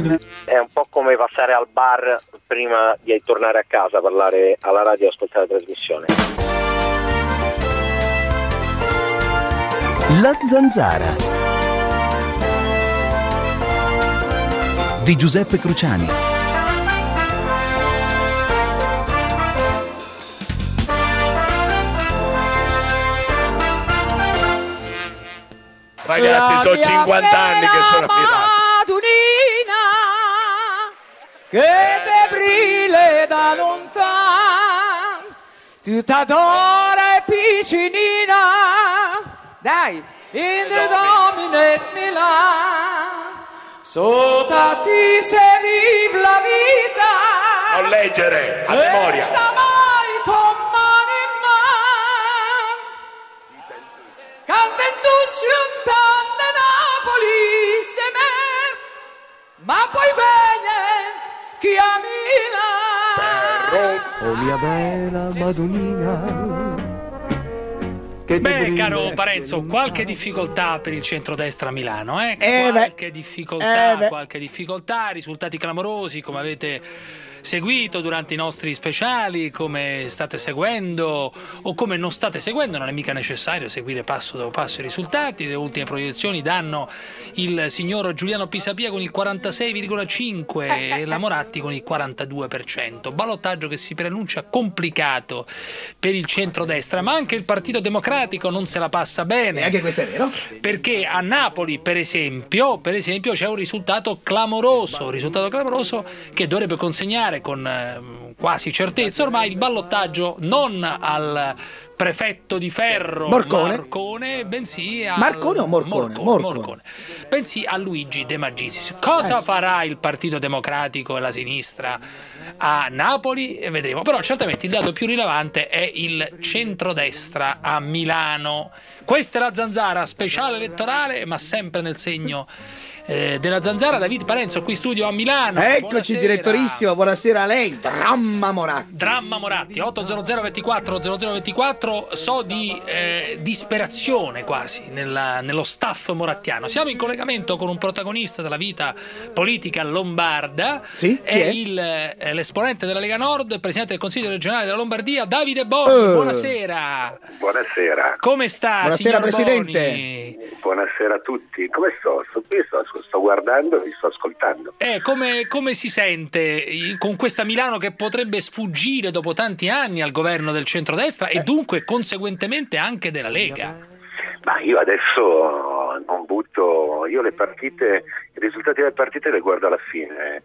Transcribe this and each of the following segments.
È un po' come passare al bar prima di tornare a casa, parlare alla radio e ascoltare la trasmissione. La Zanzara di Giuseppe Cruciani. Ragazzi, sono 50 anni che sono a Milano. Che te brille da lontano, tu t'adora piccinina, dai, in the domine Milan, sotto ti se vive la vita. Non leggere, a memoria. Sta mai con mano in mano, cantentucci un tanto Napoli, se mer, ma poi viene chi a Milano. Oh mia bella Madonnina. Beh, caro Parenzo, qualche difficoltà per il centrodestra a Milano, eh? Qualche difficoltà, risultati clamorosi, come avete seguito durante i nostri speciali, come state seguendo o come non state seguendo. Non è mica necessario seguire passo dopo passo i risultati. Le ultime proiezioni danno il signor Giuliano Pisapia con il 46,5% e la Moratti con il 42%. Ballottaggio che si preannuncia complicato per il centrodestra, ma anche il Partito Democratico non se la passa bene. E anche questo è vero. Perché a Napoli, per esempio c'è un risultato clamoroso che dovrebbe consegnare con quasi certezza ormai il ballottaggio non al prefetto di ferro Marcone, bensì a Marcone o Morcone? Morcone, bensì a Luigi De Magistris. Cosa farà il Partito Democratico e la sinistra a Napoli? Vedremo. Però certamente il dato più rilevante è il centrodestra a Milano. Questa è la Zanzara, speciale elettorale, ma sempre nel segno della Zanzara. David Parenzo qui studio a Milano. Eccoci, buonasera. direttorissimo, buonasera a lei. Dramma Moratti 800 24 0024. So di disperazione quasi nello staff morattiano. Siamo in collegamento con un protagonista della vita politica lombarda. Sì? È l'esponente della Lega Nord, presidente del Consiglio regionale della Lombardia, Davide Boni. Buonasera. Buonasera. Come sta? Buonasera, Presidente. Boni? Buonasera a tutti. Come sto? Sto guardando e vi sto ascoltando. Come si sente con questa Milano che potrebbe sfuggire dopo tanti anni al governo del centrodestra e dunque conseguentemente anche della Lega? Ma io adesso non butto, io le partite, i risultati delle partite le guardo alla fine,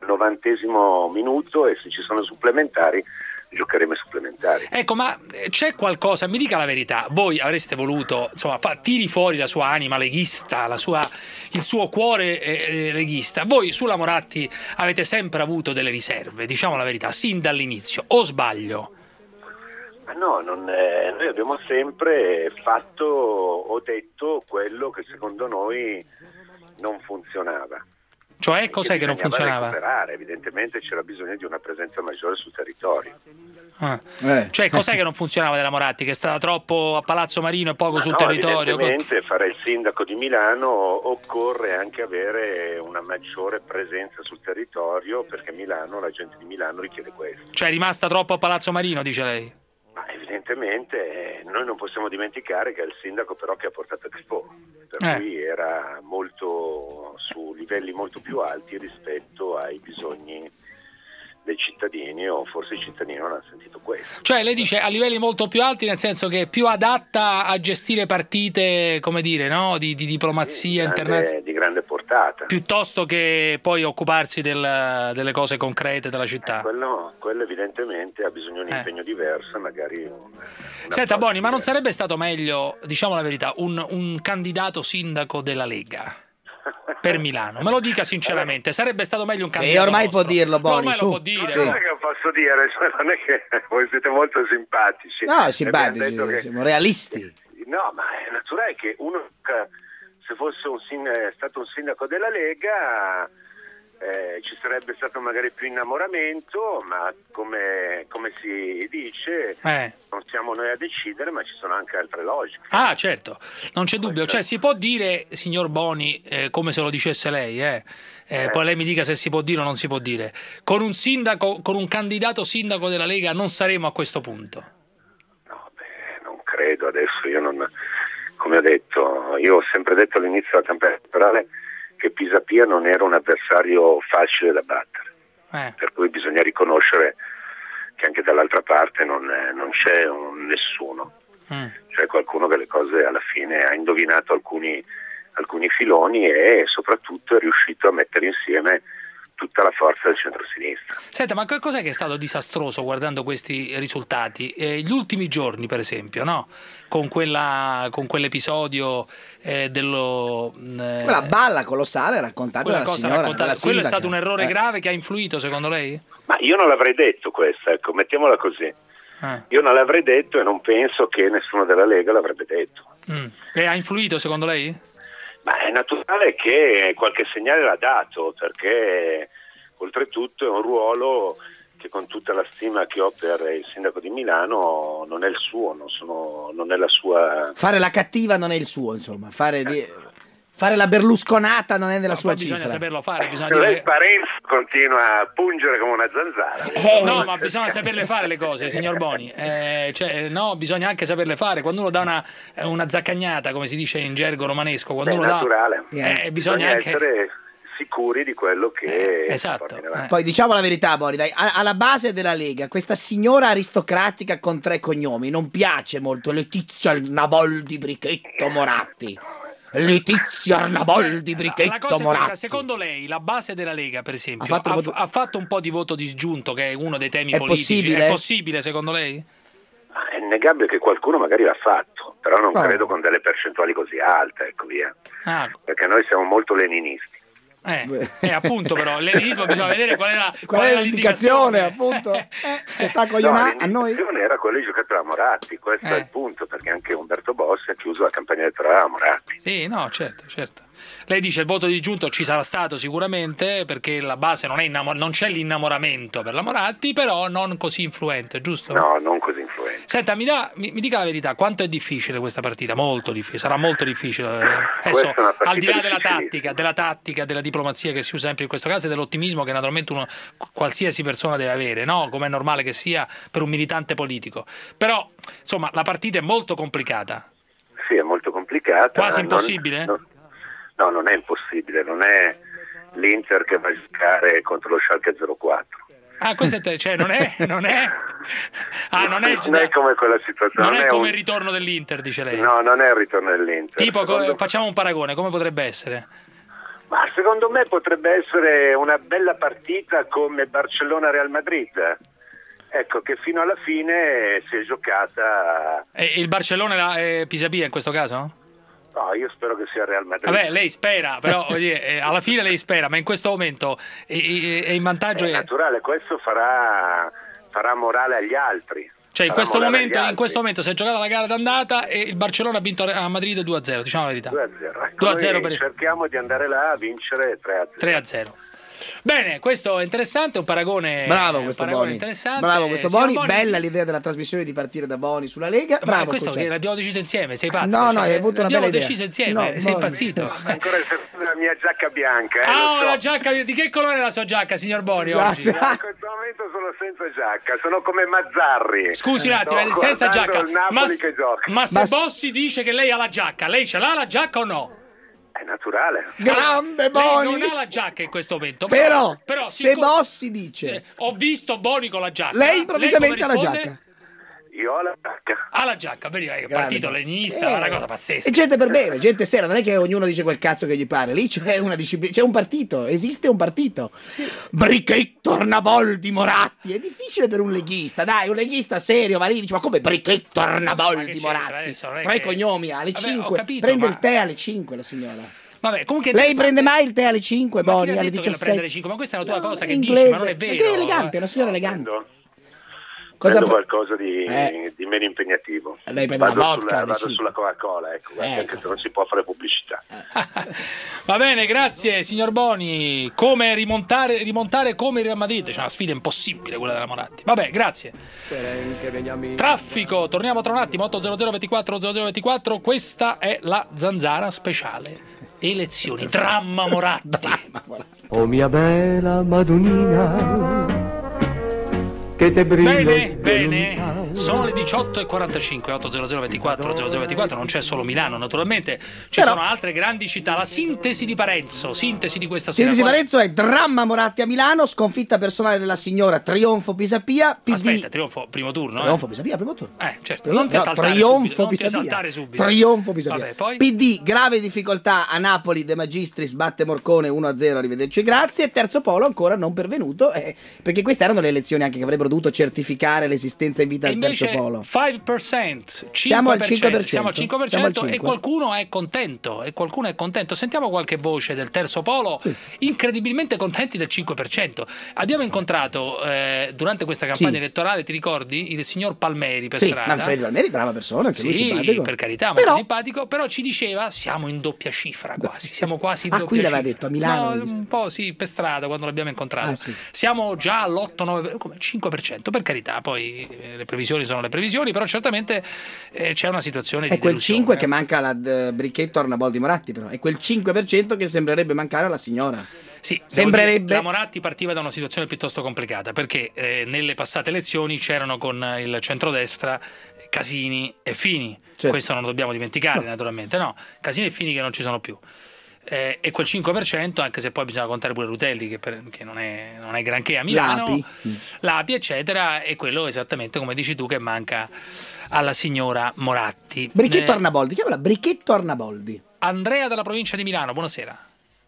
90° minuto, e se ci sono supplementari giocheremo i supplementari. Ecco, ma c'è qualcosa, mi dica la verità, voi avreste voluto, insomma, tiri fuori la sua anima leghista, il suo cuore leghista. Voi sulla Moratti avete sempre avuto delle riserve, diciamo la verità, sin dall'inizio, o sbaglio? Ma no, noi abbiamo sempre fatto o detto quello che secondo noi non funzionava. Cioè, cos'è che non funzionava? Recuperare. Evidentemente c'era bisogno di una presenza maggiore sul territorio. Cioè, cos'è che non funzionava della Moratti? Che è stata troppo a Palazzo Marino e poco sul territorio? Evidentemente fare il sindaco di Milano occorre anche avere una maggiore presenza sul territorio, perché Milano, la gente di Milano richiede questo. Cioè è rimasta troppo a Palazzo Marino, dice lei? Ma evidentemente noi non possiamo dimenticare che è il sindaco però che ha portato Expo, per cui era molto su livelli molto più alti rispetto ai bisogni dei cittadini, o forse i cittadini non hanno sentito questo. Cioè lei dice a livelli molto più alti, nel senso che è più adatta a gestire partite, come dire, no? Di diplomazia internazionale, di grande portata, piuttosto che poi occuparsi delle cose concrete della città. Quello evidentemente ha bisogno di un impegno diverso, magari Senta Boni, ma non sarebbe stato meglio, diciamo la verità, un candidato sindaco della Lega per Milano? Me lo dica sinceramente, sarebbe stato meglio un candidato? E ormai può dirlo, Boni, ormai lo può dire. Non è che posso dire, cioè, non è che voi siete molto simpatici. No, simpatici, siamo realisti. No, ma è naturale che uno, se fosse stato un sindaco della Lega, ci sarebbe stato magari più innamoramento, ma come si dice, non siamo noi a decidere, ma ci sono anche altre logiche. Ah, certo, non c'è dubbio. Cioè, si può dire, signor Boni, come se lo dicesse lei, poi lei mi dica se si può dire o non si può dire, con un sindaco, con un candidato sindaco della Lega non saremo a questo punto? No, non credo. Adesso io non, come ho detto, io ho sempre detto all'inizio della campagna elettorale che Pisapia non era un avversario facile da battere, per cui bisogna riconoscere che anche dall'altra parte non c'è nessuno, c'è qualcuno che le cose alla fine ha indovinato alcuni filoni e soprattutto è riuscito a mettere insieme tutta la forza del centro-sinistra. Senta, ma cos'è che è stato disastroso guardando questi risultati? Gli ultimi giorni, per esempio, no? Con quell'episodio quella balla colossale raccontata dalla signora. Quello è stato un errore grave che ha influito, secondo lei? Ma io non l'avrei detto questa, ecco, mettiamola così. Io non l'avrei detto e non penso che nessuno della Lega l'avrebbe detto. E ha influito, secondo lei? Ma è naturale che qualche segnale l'ha dato, perché oltretutto è un ruolo che, con tutta la stima che ho per il sindaco di Milano, non è il suo, non è la sua... Fare la cattiva non è il suo, insomma, fare la berlusconata non è nella sua cifra. Bisogna saperlo fare, Lei Parenzo continua a pungere come una zanzara. No, ma bisogna saperle fare le cose, signor Boni. No, bisogna anche saperle fare. Quando uno dà una zaccagnata, come si dice in gergo romanesco, quando uno naturale. Bisogna anche essere sicuri di quello che esatto. Poi diciamo la verità, Boni, dai, alla base della Lega questa signora aristocratica con 3 cognomi non piace molto. Letizia Arnaboldi Brichetto Moratti. Letizia Arnaboldi Brichetto Moratti. Secondo lei la base della Lega, per esempio, ha fatto un po' di voto disgiunto, che è uno dei temi politici? È possibile, secondo lei? È innegabile che qualcuno magari l'ha fatto, però non credo con delle percentuali così alte, ecco via. Perché noi siamo molto leninisti. Appunto, però il leninismo bisogna vedere qual è l'indicazione, appunto. C'è sta coglionata a noi. L'indicazione era quella di giocare a Moratti, questo è il punto, perché anche Umberto Bossi ha chiuso la campagna elettorale a Moratti. Sì, no, certo. Lei dice il voto disgiunto ci sarà stato sicuramente, perché la base non c'è l'innamoramento per la Moratti, però non così influente, giusto? No, non così influente. Senta, mi dica la verità, quanto è difficile questa partita? Molto difficile, sarà molto difficile. Adesso, al di là della tattica, della diplomazia che si usa sempre in questo caso e dell'ottimismo che naturalmente qualsiasi persona deve avere, no? Come è normale che sia per un militante politico. Però, insomma, la partita è molto complicata. Sì, è molto complicata. Quasi impossibile? No, non è impossibile, non è l'Inter che va a giocare contro lo Schalke 04. Questo cioè non è non è come quella situazione. Non è come il ritorno dell'Inter, dice lei. No, non è il ritorno dell'Inter. Tipo, facciamo un paragone, come potrebbe essere? Ma secondo me potrebbe essere una bella partita come Barcellona-Real Madrid. Ecco, che fino alla fine si è giocata... il Barcellona è Pisapia in questo caso? No, io spero che sia Real Madrid. Vabbè, lei spera, però alla fine lei spera, ma in questo momento è in vantaggio. È naturale, questo farà morale agli altri. Cioè in questo momento si è giocata la gara d'andata e il Barcellona ha vinto a Madrid 2-0, diciamo la verità. 2-0. 2-0 cerchiamo di andare là a vincere 3-0. 3-0. Bene, questo è interessante, un paragone. Bravo questo Boni. Interessante. Bravo questo Boni. Bella l'idea della trasmissione di partire da Boni sulla Lega. Bravo. Ma questo che l'abbiamo deciso insieme, sei pazzo? No, hai avuto una bella idea. L'abbiamo deciso insieme, sei impazzito. Ancora la mia giacca bianca. La giacca, di che colore è la sua giacca, signor Boni, oggi? In questo momento sono senza giacca, sono come Mazzarri. Scusi un attimo, senza giacca. Ma se Bossi dice che lei ha la giacca, lei ce l'ha la giacca o no? È naturale. Grande Boni. Lei non ha la giacca in questo momento. Però se Bossi dice ho visto Boni con la giacca, lei improvvisamente ha la giacca. Io ho la giacca. Ha la giacca, vedi, è partito leninista, è una cosa pazzesca. E gente per bene, gente seria, non è che ognuno dice quel cazzo che gli pare. Lì c'è una disciplina, c'è un partito, esiste un partito. Sì. Brichetto Arnaboldi Moratti. È difficile per un leghista, dai, un leghista serio, va lì, dice, ma come Brichetto Arnaboldi Moratti? 3 cognomi alle 5. Prende il tè alle 5 la signora. Vabbè, comunque lei prende mai il tè alle 5, Boni, alle 17? Alle 5? Ma questa è la tua cosa che dici, ma non è vero. Perché è elegante, è una signora elegante. Prendo qualcosa di meno impegnativo. Lei prende la vodka, vado sulla Coca-Cola, ecco. Anche se non si può fare pubblicità. Va bene, grazie signor Boni. Come rimontare come il Real Madrid? C'è una sfida impossibile quella della Moratti. Vabbè, grazie. Traffico, torniamo tra un attimo. 800 24 0024. Questa è la Zanzara speciale. Elezioni, dramma Moratti. Oh mia bella Madonnina, che te brilla. Bene. Sono le 18:45, 800 24 0024. Non c'è solo Milano, naturalmente. Ci sono altre grandi città. La sintesi di Parenzo. Sintesi di questa sera. Sintesi di Parenzo è dramma Moratti a Milano, sconfitta personale della signora, trionfo Pisapia. PD. Aspetta, trionfo primo turno. Trionfo Pisapia, primo turno. Certo. Non ti esaltare subito. Trionfo Pisapia. Vabbè, poi? PD, grave difficoltà a Napoli, De Magistris batte Morcone 1-0, arrivederci, grazie. Terzo polo ancora non pervenuto, perché queste erano le elezioni anche che avrebbero dovuto certificare l'esistenza in vita del terzo polo. 5%, siamo al 5%. Siamo al 5%, e qualcuno è contento. Sentiamo qualche voce del terzo polo, incredibilmente contenti del 5%. Abbiamo incontrato durante questa campagna elettorale, ti ricordi, il signor Palmeri per strada. Manfredi Palmeri, brava persona, anche lui simpatico. Per carità, molto simpatico, però ci diceva siamo in doppia cifra quasi, siamo quasi in doppia qui cifra. l'aveva detto a Milano? No, un po' per strada quando l'abbiamo incontrato. Siamo già all'8-9%, come 5%, per carità, poi le previsioni sono le previsioni, però certamente c'è una situazione di è quel delusione. 5 che manca alla Bricchetto Arnaboldi Moratti, però è quel 5% che sembrerebbe mancare alla signora. Sì, sembrerebbe. La Moratti partiva da una situazione piuttosto complicata, perché nelle passate elezioni c'erano con il centrodestra Casini e Fini. Questo non lo dobbiamo dimenticare, naturalmente, no? Casini e Fini che non ci sono più. E quel 5%, anche se poi bisogna contare pure Rutelli, che non è granché a Milano, Lapi, eccetera, è quello esattamente come dici tu che manca alla signora Moratti. Bricchetto Arnaboldi, chiamala Bricchetto Arnaboldi. Andrea dalla provincia di Milano, buonasera.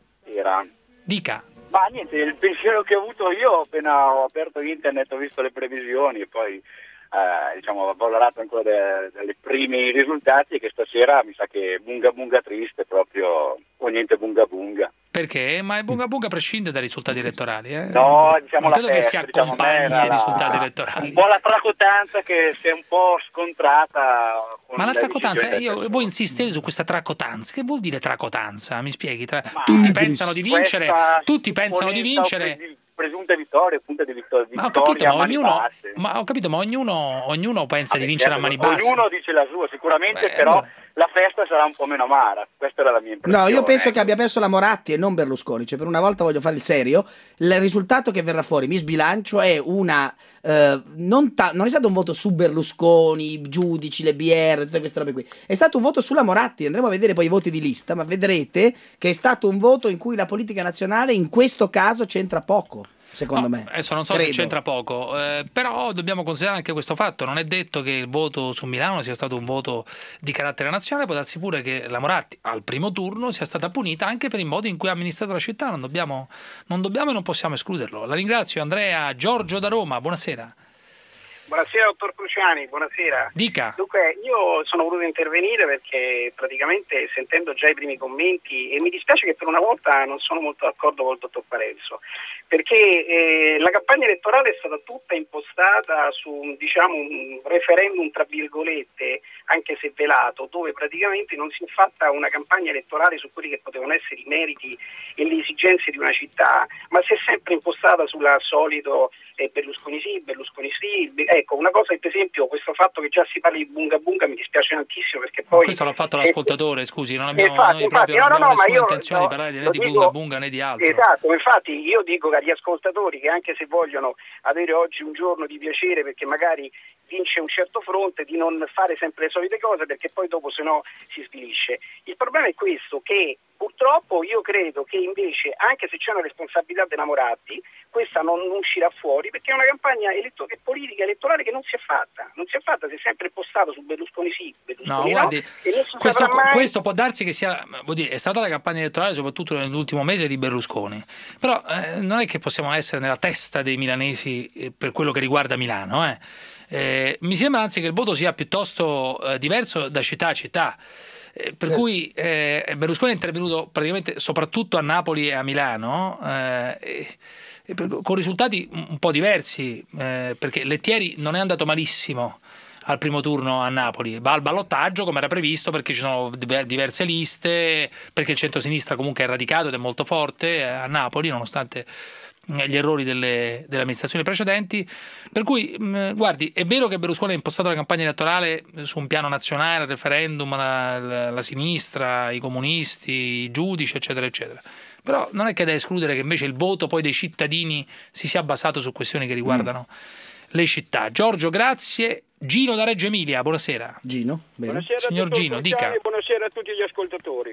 Dica. Ma niente, il pensiero che ho avuto io appena ho aperto internet, ho visto le previsioni e poi ho valorato ancora dai primi risultati, e che stasera mi sa che bunga bunga triste proprio, o niente bunga bunga. Perché? Ma il bunga bunga prescinde dai risultati elettorali, No, diciamo non credo che si accompagni ai risultati elettorali. Un po' la tracotanza che si è un po' scontrata. Ma la tracotanza, voi insistete su questa tracotanza. Che vuol dire tracotanza? Mi spieghi? Tutti pensano di vincere. Presunte vittorie, punte di vittoria. Ma ho capito, ma ognuno pensa di vincere a mani basse. Ognuno dice la sua, sicuramente, però allora la festa sarà un po' meno amara. Questa era la mia impressione. No, io penso che abbia perso la Moratti e non Berlusconi. Cioè, per una volta voglio fare il serio. Il risultato che verrà fuori, mi sbilancio, è una non è stato un voto su Berlusconi, i giudici, le BR, tutte queste robe qui. È stato un voto sulla Moratti. Andremo a vedere poi i voti di lista, ma vedrete che è stato un voto in cui la politica nazionale in questo caso c'entra poco. Secondo me. Adesso non so se c'entra poco, però dobbiamo considerare anche questo fatto. Non è detto che il voto su Milano sia stato un voto di carattere nazionale, può darsi pure che la Moratti al primo turno sia stata punita anche per il modo in cui ha amministrato la città. Non dobbiamo e non possiamo escluderlo. La ringrazio. Andrea. Giorgio da Roma, buonasera. Buonasera dottor Cruciani, buonasera. Dica. Dunque, io sono voluto intervenire perché praticamente sentendo già i primi commenti, e mi dispiace che per una volta non sono molto d'accordo col dottor Parenzo, perché la campagna elettorale è stata tutta impostata su un referendum tra virgolette, anche se velato, dove praticamente non si è fatta una campagna elettorale su quelli che potevano essere i meriti e le esigenze di una città, ma si è sempre impostata sulla solito Berlusconi sì, ecco, una cosa, per esempio, questo fatto che già si parli di bunga bunga mi dispiace tantissimo, perché poi questo l'ha fatto l'ascoltatore, scusi, non abbiamo nessuna intenzione di parlare né di bunga bunga né di altro. Esatto, infatti io dico agli ascoltatori che anche se vogliono avere oggi un giorno di piacere perché magari vince un certo fronte, di non fare sempre le solite cose, perché poi dopo se no si svilisce. Il problema è questo, che purtroppo io credo che invece, anche se c'è una responsabilità della Moratti, questa non uscirà fuori, perché è una campagna politica elettorale che non si è fatta, si è sempre impostato su Berlusconi sì, Berlusconi guardi, e non si saprà mai. Questo può darsi che sia, è stata la campagna elettorale soprattutto nell'ultimo mese di Berlusconi, però non è che possiamo essere nella testa dei milanesi per quello che riguarda Milano, Mi sembra anzi che il voto sia piuttosto diverso da città a città. Per cui Berlusconi è intervenuto praticamente soprattutto a Napoli e a Milano, con risultati un po' diversi, perché Lettieri non è andato malissimo al primo turno a Napoli, va al ballottaggio come era previsto perché ci sono diverse liste, perché il centrosinistra comunque è radicato ed è molto forte a Napoli nonostante gli errori delle amministrazioni precedenti, per cui guardi, è vero che Berlusconi ha impostato la campagna elettorale su un piano nazionale, il referendum, la sinistra, i comunisti, i giudici eccetera eccetera, però non è che è da escludere che invece il voto poi dei cittadini si sia basato su questioni che riguardano le città. Giorgio, grazie. Gino da Reggio Emilia, buonasera. Gino, bene. Buonasera, signor Gino, dica. Buonasera a tutti gli ascoltatori.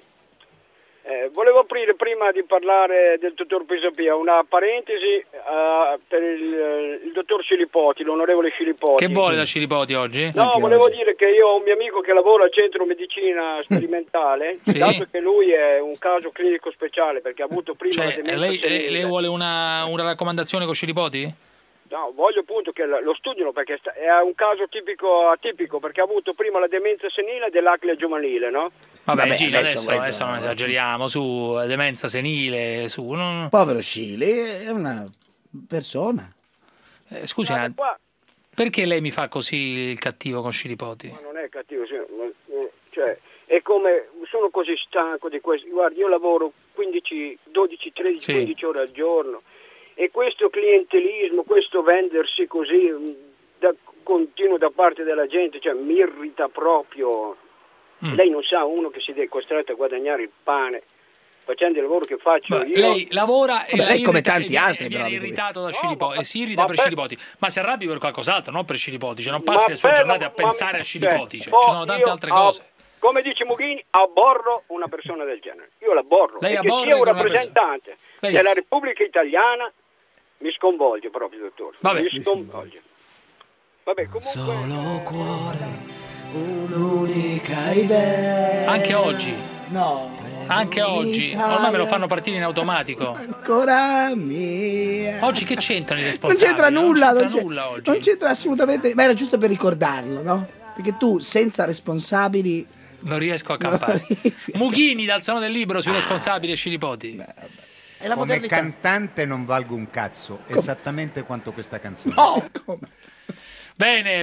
Volevo aprire, prima di parlare del dottor Pisapia, una parentesi per il dottor Scilipoti, l'onorevole Scilipoti. Che vuole da Scilipoti oggi? No, volevo dire che io ho un mio amico che lavora al centro medicina sperimentale, sì. dato che lui è un caso clinico speciale perché ha avuto prima la demenza senile. Lei vuole una raccomandazione con Scilipoti? No, voglio appunto che lo studino perché è un caso atipico perché ha avuto prima la demenza senile dell'acne giovanile, no? Vabbè Gino, adesso non esageriamo, su demenza senile, su... Povero Scili, è una persona. Scusi, perché lei mi fa così il cattivo con Scilipoti? Ma non è cattivo, cioè, è come, sono così stanco di questo, guardi, io lavoro 15, 12, 13, 15 ore al giorno. E questo clientelismo, questo vendersi così continuo da parte della gente, cioè mi irrita proprio. Lei non sa, uno che si è costretto a guadagnare il pane facendo il lavoro che faccio io. Lei lavora e lei come tanti altri viene però, irritato da Scilipoti, e si irrita per Scilipoti, ma si arrabbi per qualcos'altro, non per Scilipoti, cioè non passi le sue giornate a pensare a Scilipoti, cioè, ci sono tante altre cose. Come dice Mughini, abborro una persona del genere. Io l'abborro. Lei e che sia un rappresentante della Repubblica Italiana mi sconvolge proprio, dottore. Mi sconvolge. Vabbè, comunque... Solo cuore, un'unica idea. Anche oggi. No. Anche oggi. Ormai me lo fanno partire in automatico. Ancora mia. Oggi che c'entrano i responsabili? Non c'entra nulla. Oggi. Non c'entra assolutamente. Ma era giusto per ricordarlo, no? Perché tu senza responsabili... Non riesco a campare. Mughini dal Salone del Libro sui responsabili e Scilipoti. È la come modernità. cantante non valgo un cazzo, esattamente quanto questa canzone. No, come? Bene,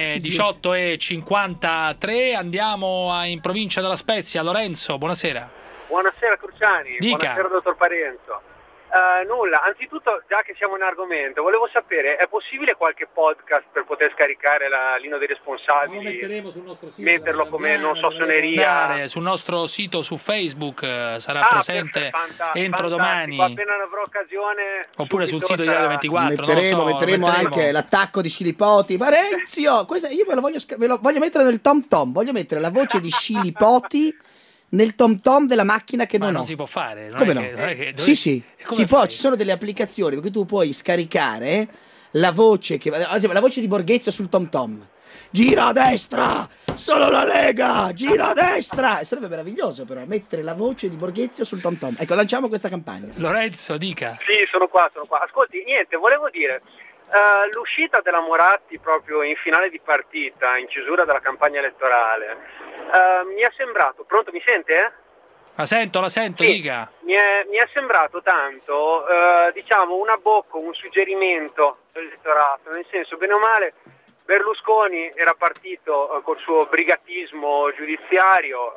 18:53, andiamo in provincia della Spezia. Lorenzo, buonasera. Buonasera Cruciani, dica. Buonasera dottor Parenzo. Nulla, anzitutto, già che siamo in argomento, volevo sapere, è possibile qualche podcast per poter scaricare l'Inno dei Responsabili? Lo metteremo sul nostro sito, metterlo come, non so, suoneria. Sul nostro sito su Facebook sarà presente entro domani. Appena ne avrò occasione. Oppure sul sito di Radio 24. Metteremo anche l'attacco di Scilipoti. Parenzio, io ve lo voglio mettere nel tom tom. Voglio mettere la voce di Scilipoti nel tom tom della macchina che non ho. Si può fare. Come no? Sì, si può. Ci sono delle applicazioni perché tu puoi scaricare la voce la voce di Borghezio sul tom tom. Gira a destra, solo la Lega, gira a destra. E sarebbe meraviglioso però mettere la voce di Borghezio sul tom tom. Ecco, lanciamo questa campagna. Lorenzo, dica. Sì, sono qua. Ascolti, niente, volevo dire, l'uscita della Moratti proprio in finale di partita, in chiusura della campagna elettorale, mi è sembrato, pronto, mi sente? La sento, sì, dica. Mi è sembrato tanto, diciamo, un abbocco, un suggerimento dell'elettorato, nel senso, bene o male, Berlusconi era partito col suo brigatismo giudiziario,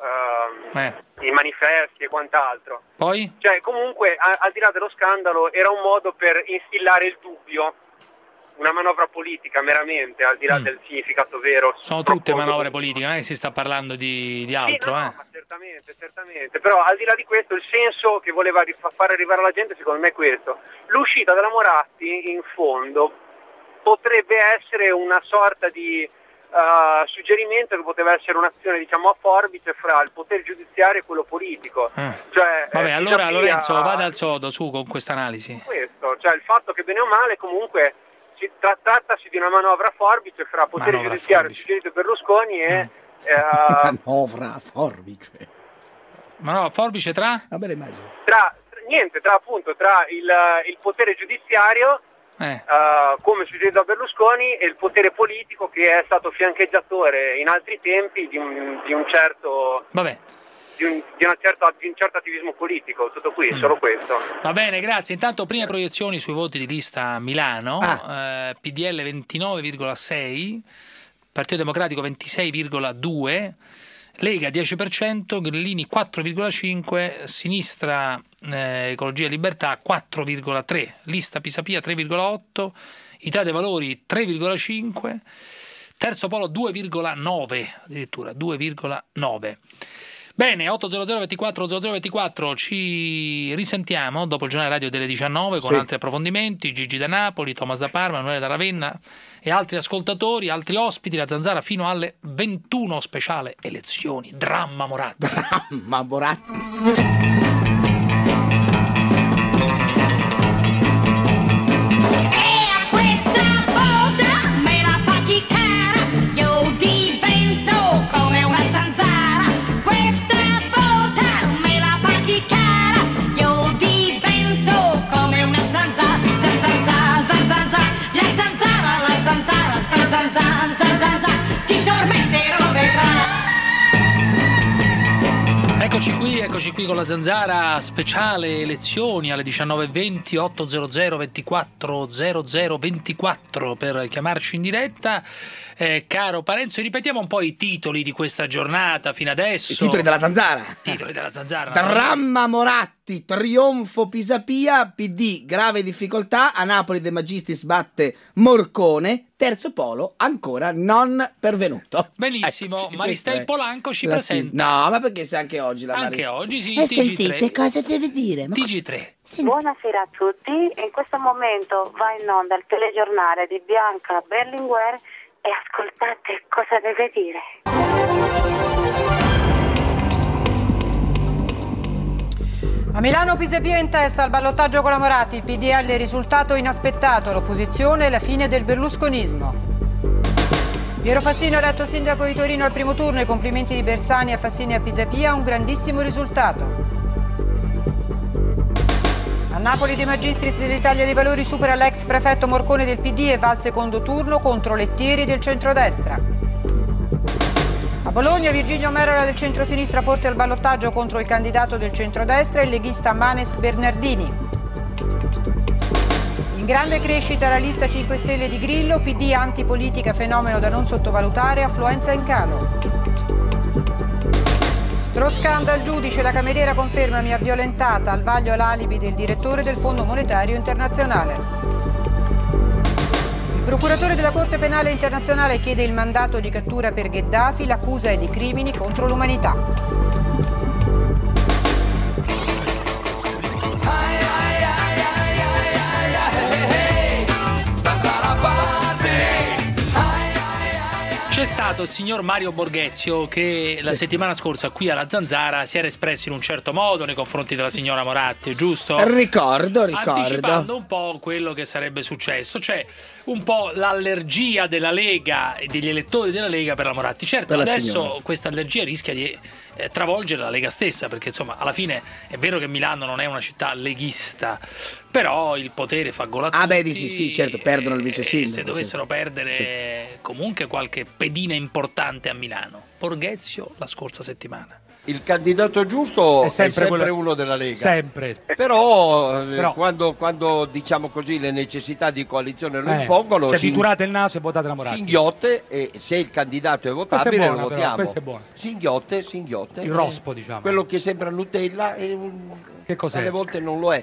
i manifesti e quant'altro. Poi? Cioè, comunque, al di là dello scandalo, era un modo per instillare il dubbio, una manovra politica meramente, al di là del significato vero. Sono tutte manovre politiche, non è che si sta parlando di altro. Sì, no, ma certamente, però al di là di questo il senso che voleva far arrivare alla gente secondo me è questo. L'uscita della Moratti in fondo potrebbe essere una sorta di suggerimento che poteva essere un'azione, diciamo, a forbice fra il potere giudiziario e quello politico. Cioè, vabbè, allora Lorenzo, vada al sodo su con questa analisi. Questo, cioè il fatto che bene o male comunque trattasi di una manovra forbice fra potere giudiziario suggerito Berlusconi e manovra forbice. Manovra forbice tra? Una bella immagine. Tra il potere giudiziario come succedeva a Berlusconi, e il potere politico che è stato fiancheggiatore in altri tempi di un certo... Vabbè. Di un certo attivismo politico, tutto qui, solo questo. Va bene, grazie. Intanto prime proiezioni sui voti di lista a Milano, PDL 29,6, Partito Democratico 26,2, Lega 10%, Grillini 4,5, Sinistra Ecologia e Libertà 4,3, lista Pisapia 3,8, Italia dei Valori 3,5, Terzo Polo 2,9, addirittura 2,9. Bene, 800 24 0024, ci risentiamo dopo il giornale radio delle 19 con altri approfondimenti, Gigi da Napoli, Thomas da Parma, Emanuele da Ravenna e altri ascoltatori, altri ospiti, la Zanzara fino alle 21, speciale elezioni, dramma Moratti. Dramma Moratti. Eccoci qui con la Zanzara, speciale elezioni alle 19:20, 800 24 0024 per chiamarci in diretta. Caro Parenzo, ripetiamo un po' i titoli di questa giornata fino adesso. I titoli della Zanzara. Titoli della Zanzara. Dramma Moratti, trionfo Pisapia, PD grave difficoltà, a Napoli De Magistris batte Morcone, Terzo Polo ancora non pervenuto. Benissimo, ecco, Maristel Polanco ci presenta. No, ma perché c'è anche oggi la Anche oggi sì, TG3. Sentite cosa deve dire? Ma TG3. Buonasera a tutti, in questo momento va in onda il telegiornale di Bianca Berlinguer e ascoltate cosa deve dire. A Milano Pisapia in testa al ballottaggio con la Moratti, il PDL risultato inaspettato, l'opposizione e la fine del berlusconismo. Piero Fassino eletto sindaco di Torino al primo turno, i complimenti di Bersani a Fassini e a Pisapia, un grandissimo risultato. A Napoli De Magistris dell'Italia dei Valori supera l'ex prefetto Morcone del PD e va al secondo turno contro Lettieri del centrodestra. A Bologna Virgilio Merola del centrosinistra forse al ballottaggio contro il candidato del centrodestra, il leghista Manes Bernardini. In grande crescita la lista 5 Stelle di Grillo, PD antipolitica fenomeno da non sottovalutare, affluenza in calo. Stroscanda al giudice, la cameriera conferma mi ha violentata, al vaglio l'alibi del direttore del Fondo Monetario Internazionale. Il procuratore della Corte Penale Internazionale chiede il mandato di cattura per Gheddafi, l'accusa è di crimini contro l'umanità. C'è stato il signor Mario Borghezio che la settimana scorsa qui alla si era espresso in un certo modo nei confronti della signora Moratti, giusto? Ricordo. Anticipando un po' quello che sarebbe successo, cioè un po' l'allergia della Lega e degli elettori della Lega per la Moratti. Certo, adesso questa allergia rischia di travolgere la Lega stessa, perché insomma alla fine è vero che Milano non è una città leghista, però il potere fa gola a tutti. Ah beh, sì, certo, perdono il vice sindaco. Se dovessero perdere comunque qualche pedina importante a Milano. Borghezio la scorsa settimana. Il candidato giusto è sempre uno della Lega. Sempre. Però. Quando diciamo così le necessità di coalizione lo impongono, cioè fiturate il naso e votate la Moratti. Singhiotte, e se il candidato è votabile buona, lo votiamo. Questa è buona. Singhiotte. Il rospo, diciamo. Quello che sembra Nutella che cos'è? Alle volte non lo è.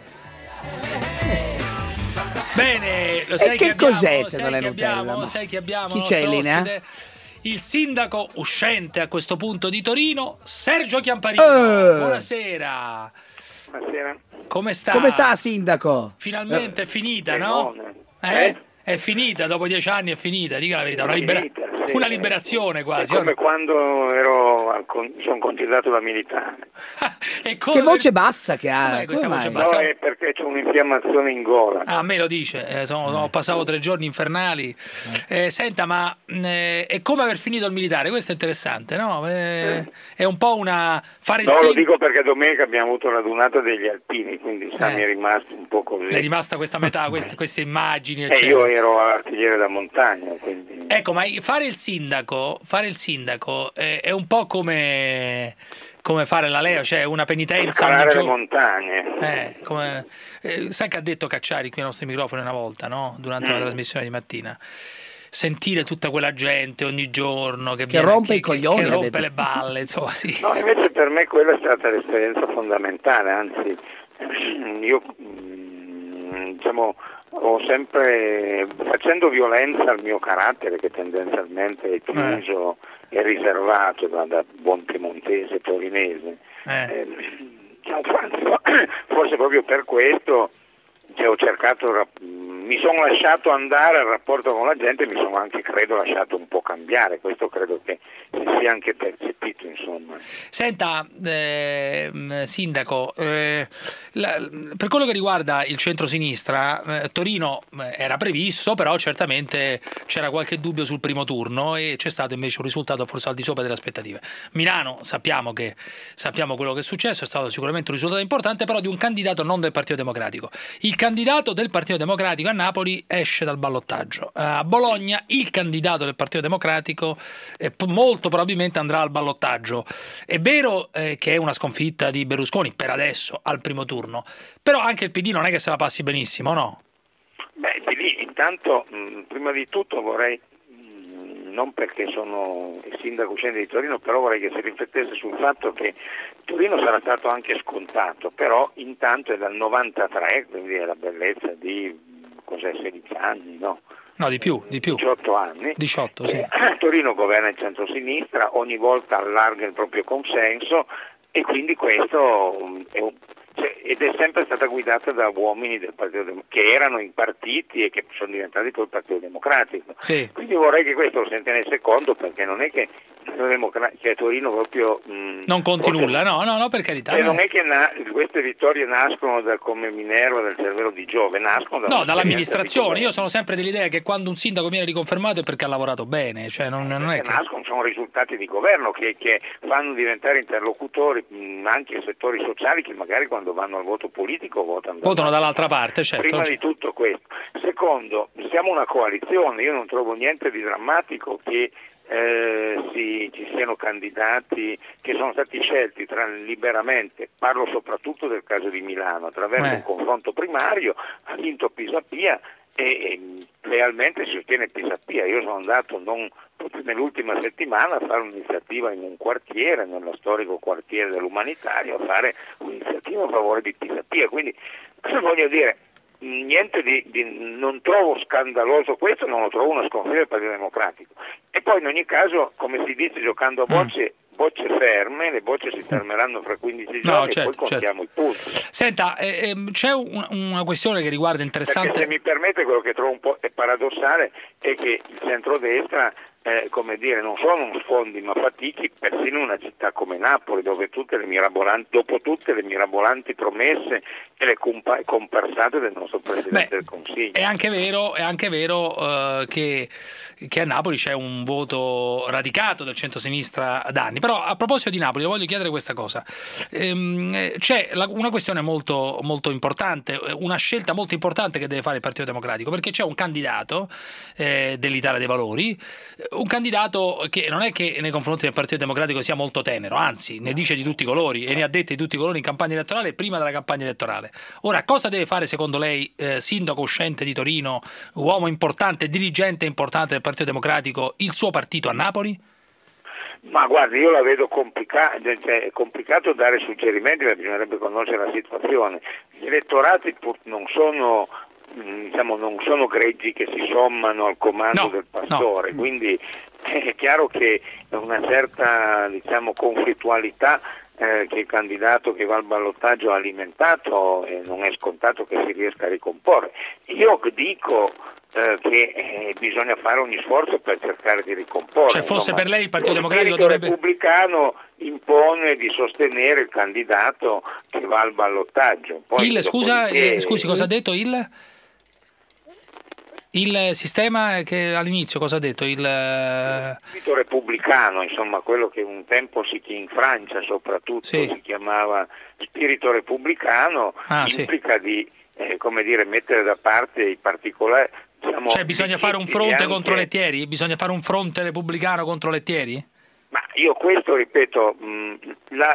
Bene, lo sai che cos'è se non è Nutella? Sai che abbiamo? Chi c'è in linea? Il sindaco uscente a questo punto di Torino, Sergio Chiamparino. Buonasera. Buonasera. Come sta? Come sta, sindaco? Finalmente è finita, no? È finita, dopo 10 anni è finita, dica la verità. Una liberazione quasi. È come quando sono candidato da militare. Che voce bassa che ha! Questa voce No, bassa? è perché c'è un'infiammazione in gola. Ah, a me lo dice, ho passato 3 giorni infernali. Senta, ma è come aver finito il militare, questo è interessante, no? È un po' fare il No, lo sindaco. dico perché domenica abbiamo avuto una donata degli alpini, quindi mi è rimasto un po' così. È rimasta questa metà, queste immagini, E eccetera. io ero artigliere da montagna, quindi... Ecco, ma fare il sindaco è un po' come fare la Leo, cioè una penitenza ogni Scalare le giorno. montagne. Sai che ha detto Cacciari qui ai nostri microfoni una volta, no? Durante una trasmissione di mattina. Sentire tutta quella gente ogni giorno che rompe i coglioni, che ha rompe detto. le balle, insomma, sì. No, invece per me quella è stata l'esperienza fondamentale, anzi io diciamo ho sempre, facendo violenza al mio carattere che tendenzialmente è chiuso e riservato da buon piemontese torinese, forse proprio per questo che ho cercato, mi sono lasciato andare al rapporto con la gente, mi sono anche, credo, lasciato un po' cambiare, questo credo che si sia anche percepito, insomma. Senta, Sindaco, per quello che riguarda il centro-sinistra, Torino era previsto, però certamente c'era qualche dubbio sul primo turno e c'è stato invece un risultato forse al di sopra delle aspettative. Milano, sappiamo quello che è successo, è stato sicuramente un risultato importante, però di un candidato non del Partito Democratico. Il candidato del Partito Democratico a Napoli esce dal ballottaggio. A Bologna il candidato del Partito Democratico molto probabilmente andrà al ballottaggio. È vero che è una sconfitta di Berlusconi per adesso al primo turno, però anche il PD non è che se la passi benissimo, no? Beh, di lì intanto prima di tutto vorrei, non perché sono il sindaco uscente di Torino, però vorrei che si riflettesse sul fatto che Torino sarà stato anche scontato, però intanto è dal 93, quindi è la bellezza di 16 anni, no? No, di più. 18 anni. 18, sì. Torino governa il centro-sinistra, ogni volta allarga il proprio consenso e quindi questo ed è sempre stata guidata da uomini del Partito Democratico che erano in partiti e che sono diventati poi il Partito Democratico. Sì. Quindi vorrei che questo lo si tenesse conto, perché non è che a Torino proprio non conti nulla, no, per carità. Non è che queste vittorie nascono come Minerva dal cervello di Giove, nascono dall'amministrazione. Io sono sempre dell'idea che quando un sindaco viene riconfermato è perché ha lavorato bene, cioè non è che nascono, sono risultati di governo che fanno diventare interlocutori anche i settori sociali che magari quando vanno al voto politico votano dall'altra parte, certo. Prima di tutto questo. Secondo, siamo una coalizione, io non trovo niente di drammatico che ci siano candidati che sono stati scelti liberamente, parlo soprattutto del caso di Milano, attraverso un confronto primario, ha vinto Pisapia e lealmente si ottiene Pisapia. Io sono andato proprio nell'ultima settimana a fare un'iniziativa in un quartiere, nello storico quartiere dell'Umanitario, a fare un'iniziativa a favore di Pisapia, quindi voglio dire, niente non trovo scandaloso questo, non lo trovo una sconfitta del Partito Democratico. E poi in ogni caso, come si dice, giocando a bocce ferme, le bocce si fermeranno fra 15 giorni e poi contiamo i punti. Senta, c'è una questione che riguarda interessante. Perché, se mi permette, quello che trovo un po' paradossale è che il centrodestra non sono sfondi ma fatichi persino in una città come Napoli, dove dopo tutte le mirabolanti promesse e le comparsate del nostro Presidente del Consiglio. È anche vero che a Napoli c'è un voto radicato del centro-sinistra da anni. Però a proposito di Napoli, voglio chiedere questa cosa. C'è una questione molto, molto importante, una scelta molto importante che deve fare il Partito Democratico, perché c'è un candidato dell'Italia dei Valori, un candidato che non è che nei confronti del Partito Democratico sia molto tenero, anzi ne dice di tutti i colori e ne ha dette di tutti i colori in campagna elettorale e prima della campagna elettorale. Ora, cosa deve fare secondo lei, sindaco uscente di Torino, uomo importante, dirigente importante del Partito Democratico, il suo partito a Napoli? Ma guardi, io la vedo è complicato dare suggerimenti, perché bisognerebbe conoscere la situazione. Gli elettorati non sono greggi che si sommano al comando del pastore, quindi è chiaro che una certa conflittualità che il candidato che va al ballottaggio ha alimentato e non è scontato che si riesca a ricomporre. Io dico che bisogna fare ogni sforzo per cercare di ricomporre. Cioè fosse per lei il Partito Democratico spirito dovrebbe... repubblicano impone di sostenere il candidato che va al ballottaggio. Poi, scusi, cosa ha detto il sistema che all'inizio cosa ha detto? Il spirito repubblicano, insomma, quello che un tempo in Francia soprattutto si chiamava spirito repubblicano, implica di mettere da parte i particolari. Cioè bisogna fare un fronte contro Lettieri? Bisogna fare un fronte repubblicano contro Lettieri? Ma io questo, ripeto, la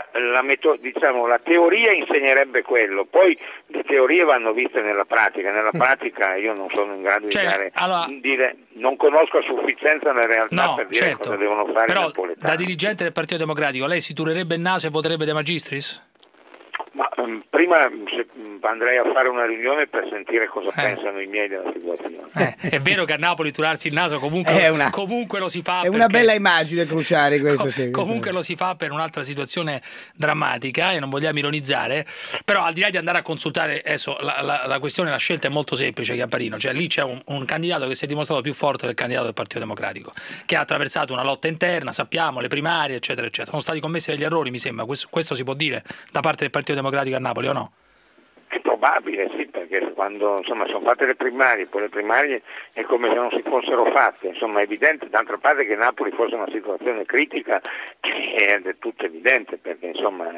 teoria insegnerebbe quello, poi le teorie vanno viste nella pratica. Nella pratica io non sono in grado di dire, non conosco a sufficienza la realtà per dire cosa devono fare i napoletani. Da dirigente del Partito Democratico lei si turerebbe il naso e voterebbe De Magistris? Ma prima andrei a fare una riunione per sentire cosa pensano i miei della situazione. È vero che a Napoli turarsi il naso comunque lo si fa. È una bella immagine, Cruciani, questa. Comunque lo si fa per un'altra situazione drammatica e non vogliamo ironizzare, però al di là di andare a consultare adesso la questione, la scelta è molto semplice, Chiamparino, cioè lì c'è un candidato che si è dimostrato più forte del candidato del Partito Democratico, che ha attraversato una lotta interna, sappiamo, le primarie, eccetera, eccetera. Sono stati commessi degli errori, mi sembra, questo si può dire da parte del Partito Democratico a Napoli o no? È probabile, sì, perché quando sono fatte le primarie, poi le primarie è come se non si fossero fatte, insomma è evidente, d'altra parte che Napoli fosse una situazione critica è del tutto evidente, perché insomma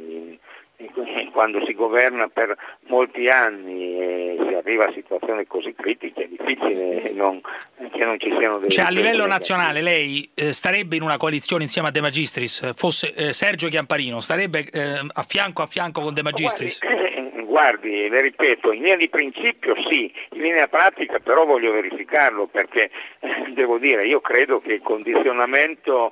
quando si governa per molti anni e si arriva a situazioni così critiche è difficile che non ci siano delle... Cioè a livello nazionale lei starebbe in una coalizione insieme a De Magistris, fosse Sergio Chiamparino, starebbe a fianco con De Magistris? Guardi, le ripeto, in linea di principio sì, in linea pratica però voglio verificarlo, perché devo dire, io credo che il condizionamento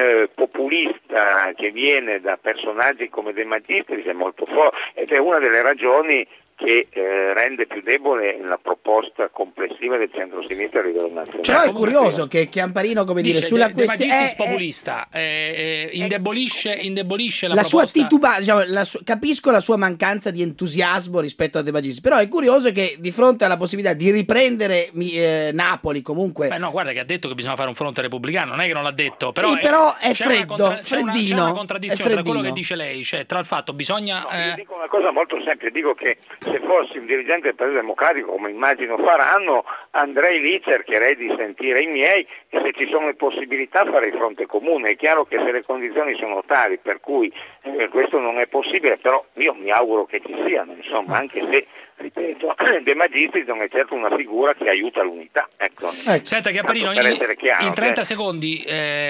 populista che viene da personaggi come De Magistris è molto forte ed è una delle ragioni che rende più debole la proposta complessiva del centro-sinistra a livello nazionale. Però è curioso che Chiamparino, come dire, sulla questione populista indebolisce la proposta. Sua titubanza, capisco la sua mancanza di entusiasmo rispetto a De Magistris, però è curioso che di fronte alla possibilità di riprendere Napoli comunque... Beh no, guarda che ha detto che bisogna fare un fronte repubblicano, non è che non l'ha detto, però, è freddo, freddino. C'è una contraddizione tra quello che dice lei, cioè tra il fatto bisogna... io dico una cosa molto semplice, dico che se fossi un dirigente del Partito Democratico, come immagino faranno, andrei lì, cercherei di sentire i miei e se ci sono le possibilità farei fronte comune. È chiaro che se le condizioni sono tali per cui questo non è possibile, però io mi auguro che ci siano, insomma, anche se, ripeto, De Magistris non è certo una figura che aiuta l'unità. Ecco. Senta Chiamparino, in 30 secondi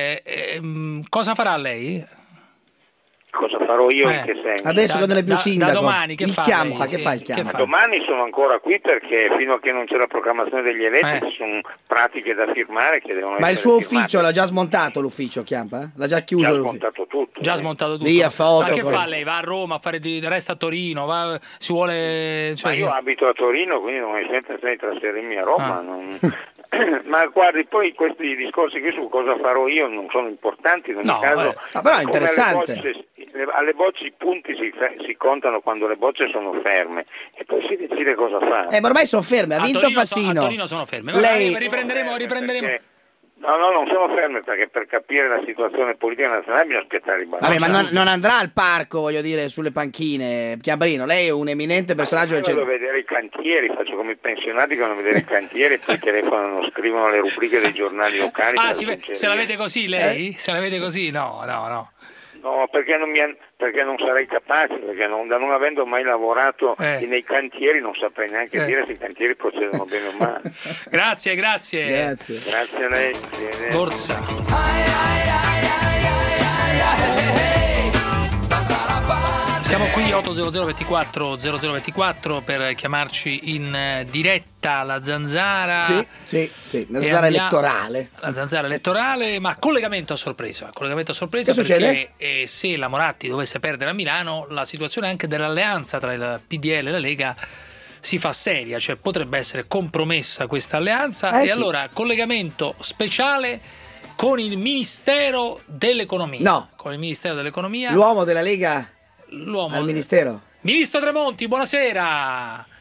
cosa farà lei? Cosa farò io in che senso? Adesso che non è più sindaco, da domani che fa Chiampa, lei? che fa il Chiampa? Domani sono ancora qui perché fino a che non c'è la proclamazione degli eletti ci sono pratiche da firmare che devono essere Ma il suo firmate. ufficio l'ha già smontato, l'ufficio Chiampa? L'ha già chiuso? Già smontato tutto. Già smontato tutto. Via foto. Ma che fa lei? Va a Roma, resta a Torino, si vuole... Ma io abito a Torino, quindi non ho sempre di trasferirmi a Roma. Ma guardi, poi questi discorsi qui su cosa farò io non sono importanti in ogni caso. Però è interessante. Alle bocce i punti si contano quando le bocce sono ferme e poi si decide cosa fare. Ma ormai sono ferme, ha vinto Fassino. A Torino sono ferme. Lei... Riprenderemo. No, non sono ferme perché per capire la situazione politica nazionale bisogna aspettare i Vabbè, ma non andrà al parco, voglio dire, sulle panchine. Chiamparino, lei è un eminente personaggio. Io vado a vedere i cantieri, faccio come i pensionati che vanno a vedere i cantieri e poi telefonano, scrivono le rubriche dei giornali locali. Se la vede così lei? Se la vede così? No. No, perché non sarei capace, perché non avendo mai lavorato nei cantieri non saprei neanche dire se i cantieri procedono bene o male. Grazie. Grazie a lei. Borsa. Siamo qui 800 24 0024 per chiamarci in diretta alla Zanzara. Sì, la Zanzara elettorale. La Zanzara elettorale, ma collegamento a sorpresa. Collegamento a sorpresa che perché se la Moratti dovesse perdere a Milano, la situazione anche dell'alleanza tra il PDL e la Lega si fa seria, cioè potrebbe essere compromessa questa alleanza allora collegamento speciale con il Ministero dell'Economia. No. Con il Ministero dell'Economia. L'uomo della Lega al Ministero. Ministro Tremonti, buonasera.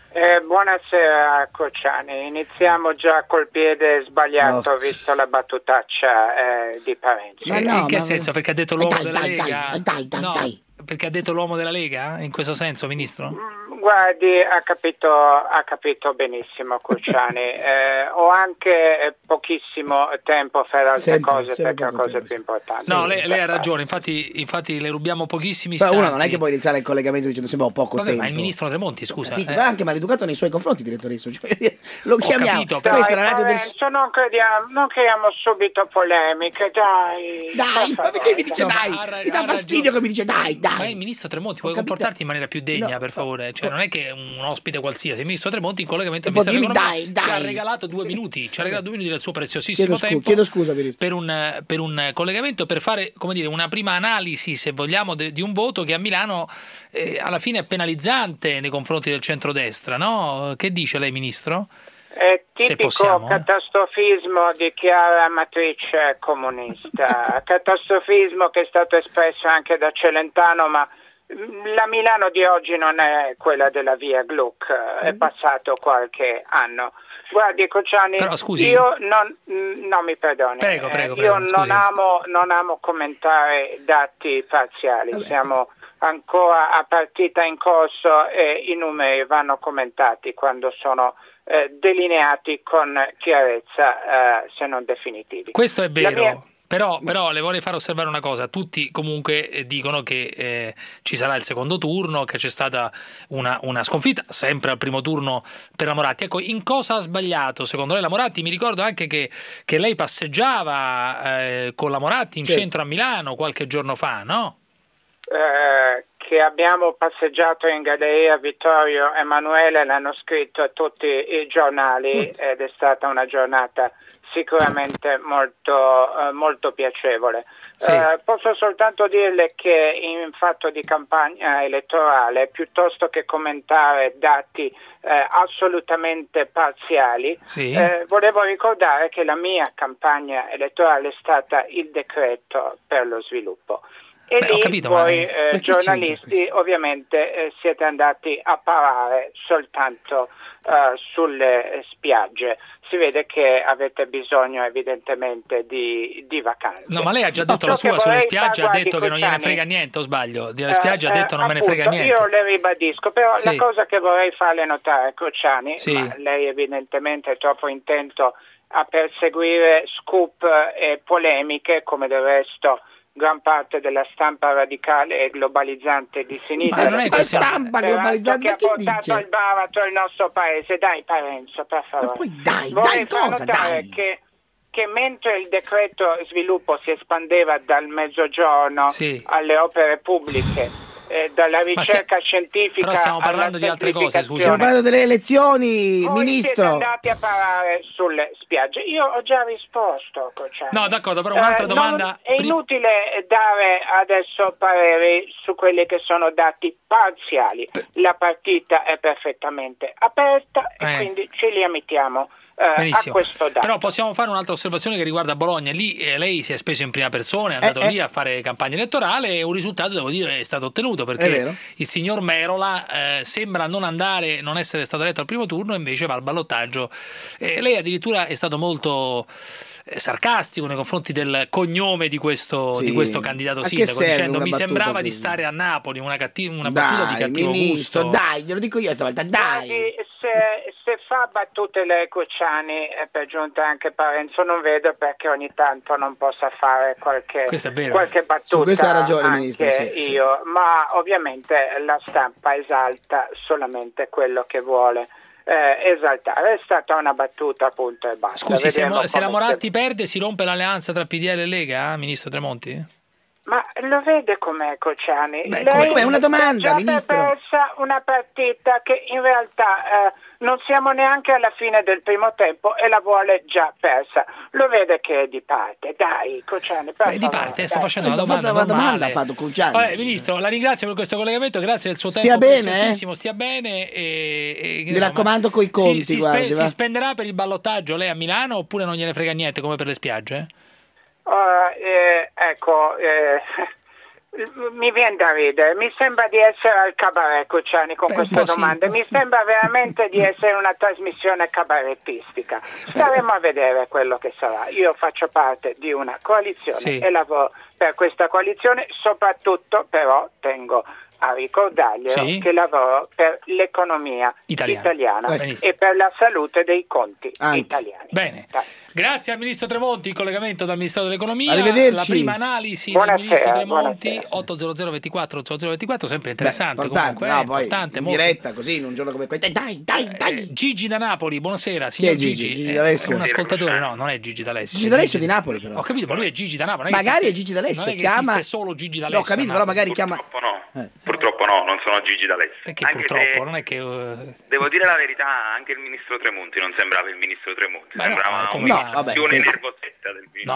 Buonasera Cocciani, iniziamo già col piede sbagliato visto la battutaccia di Parenzo. In che senso? Perché ha detto l'uomo della Lega? Dai. Perché ha detto l'uomo della Lega? In questo senso, Ministro? Guardi, ha capito benissimo Cocciani. Ho anche pochissimo tempo per altre cose perché ho cose più importanti. No, lei ha ragione, infatti le rubiamo pochissimi Però istanti. uno non è che può iniziare il collegamento dicendo sempre ho poco tempo. Ma il Ministro Tremonti, scusa. Ma anche maleducato nei suoi confronti, direttoressa. Lo chiamiamo. Capito, però questa è la radio del... non creiamo subito polemiche, dai. Ma perché mi dice dai? Mi dà fastidio che mi dice dai. Ma il Ministro Tremonti, puoi comportarti in maniera più degna, per favore? Cioè, non è che un ospite qualsiasi, il Ministro Tremonti in collegamento al Ministero dell'Economia ci ha regalato 2 minuti, del suo preziosissimo tempo. Chiedo scusa, Ministro. Per un collegamento, per fare, come dire, una prima analisi, se vogliamo, di un voto che a Milano alla fine è penalizzante nei confronti del centrodestra, no? Che dice lei, Ministro? È tipico catastrofismo di chiara matrice comunista, catastrofismo che è stato espresso anche da Celentano, ma la Milano di oggi non è quella della via Gluck, è passato qualche anno. Guardi Cocciani, però, scusi. Io no, mi perdoni. Prego, io non amo commentare dati parziali. Siamo ancora a partita in corso e i numeri vanno commentati quando sono delineati con chiarezza, se non definitivi. Questo è vero. Però le vorrei fare osservare una cosa, tutti comunque dicono che ci sarà il secondo turno, che c'è stata una sconfitta, sempre al primo turno per la Moratti. Ecco, in cosa ha sbagliato secondo lei la Moratti? Mi ricordo anche che lei passeggiava con la Moratti in centro a Milano qualche giorno fa, no? Che abbiamo passeggiato in galleria Vittorio Emanuele, l'hanno scritto tutti i giornali ed è stata una giornata sicuramente molto piacevole. Sì. Posso soltanto dirle che in fatto di campagna elettorale, piuttosto che commentare dati assolutamente parziali, volevo ricordare che la mia campagna elettorale è stata il decreto per lo sviluppo. E lì voi giornalisti ovviamente siete andati a parare soltanto sulle spiagge. Si vede che avete bisogno evidentemente di vacanze. No, ma lei ha già detto la sua sulle spiagge, ha detto che non gliene frega niente, o sbaglio? Delle spiagge ha detto non me ne frega niente. Io le ribadisco, però la cosa che vorrei farle notare, Cocciani, ma lei evidentemente è troppo intento a perseguire scoop e polemiche, come del resto gran parte della stampa radicale e globalizzante di sinistra. Ma non è che stampa globalizzante che ha portato al baratro il nostro paese. Dai Parenzo, per favore. Vorrei far notare che mentre il decreto sviluppo si espandeva dal mezzogiorno alle opere pubbliche, dalla ricerca scientifica, però stiamo parlando di altre cose, scusi. Stiamo parlando delle elezioni, voi Ministro. Siete andati a parare sulle spiagge. Io ho già risposto, Cocciani. No, d'accordo, però un'altra domanda. È inutile dare adesso pareri su quelli che sono dati parziali. La partita è perfettamente aperta e quindi ci limitiamo a questo dato. Però possiamo fare un'altra osservazione che riguarda Bologna. Lì lei si è speso in prima persona, è andato lì a fare campagna elettorale e un risultato, devo dire, è stato ottenuto, perché il signor Merola sembra non essere stato eletto al primo turno, invece va al ballottaggio. Lei addirittura è stato molto sarcastico nei confronti del cognome di questo candidato sindaco, dicendo mi sembrava di stare a Napoli, una battuta di cattivo gusto. Dai, glielo dico io stavolta, dai. Se fa battute lei, Cocciani, e per giunta anche Parenzo, non vedo perché ogni tanto non possa fare qualche battuta. Su questo ha ragione, Ministro. Io, ma ovviamente la stampa esalta solamente quello che vuole esaltare. È stata una battuta, appunto, e basta. Scusi, se la Moratti perde si rompe l'alleanza tra PDL e Lega, Ministro Tremonti? Ma lo vede com'è, Cocciani? Com'è? Una domanda, Ministro. Ha persa una partita che in realtà non siamo neanche alla fine del primo tempo e la vuole già persa. Lo vede che è di parte. Dai, Cocciani, per di parte, sto facendo una domanda. Ha fatto Cocciani. Vabbè, Ministro, la ringrazio per questo collegamento, grazie del suo tempo. Stia bene. Mi raccomando coi conti. Si spenderà per il ballottaggio lei a Milano oppure non gliene frega niente come per le spiagge? Mi viene da ridere, mi sembra di essere al cabaret, Cruciani, con queste domande. Mi sembra veramente di essere una trasmissione cabarettistica. Staremo a vedere quello che sarà. Io faccio parte di una coalizione e lavoro per questa coalizione, soprattutto però tengo a ricordarglielo che lavoro per l'economia italiana e per la salute dei conti italiani. Bene. Grazie al Ministro Tremonti, in collegamento dal Ministero dell'Economia. Arrivederci. La prima analisi del Ministro Tremonti, 800 24 0024, sempre interessante. Importante, comunque, poi importante, in molto. diretta, così, in un giorno come questo. Dai. Gigi da Napoli, buonasera. Signor Gigi D'Alessio? Un ascoltatore, no, non è Gigi D'Alessio. Gigi D'Alessio di Napoli, però. Ho capito, ma lui è Gigi da Napoli. Magari è Gigi D'Alessio, non è che chiama... esiste solo Gigi D'Alessio. No, ho capito, però magari chiama... Purtroppo no, non sono Gigi D'Alessio. Perché anche purtroppo? se, non è che... devo dire la verità, anche il Ministro Tremonti non sembrava il Ministro Tremonti, Ma sembrava più un nervosetta del Ministro.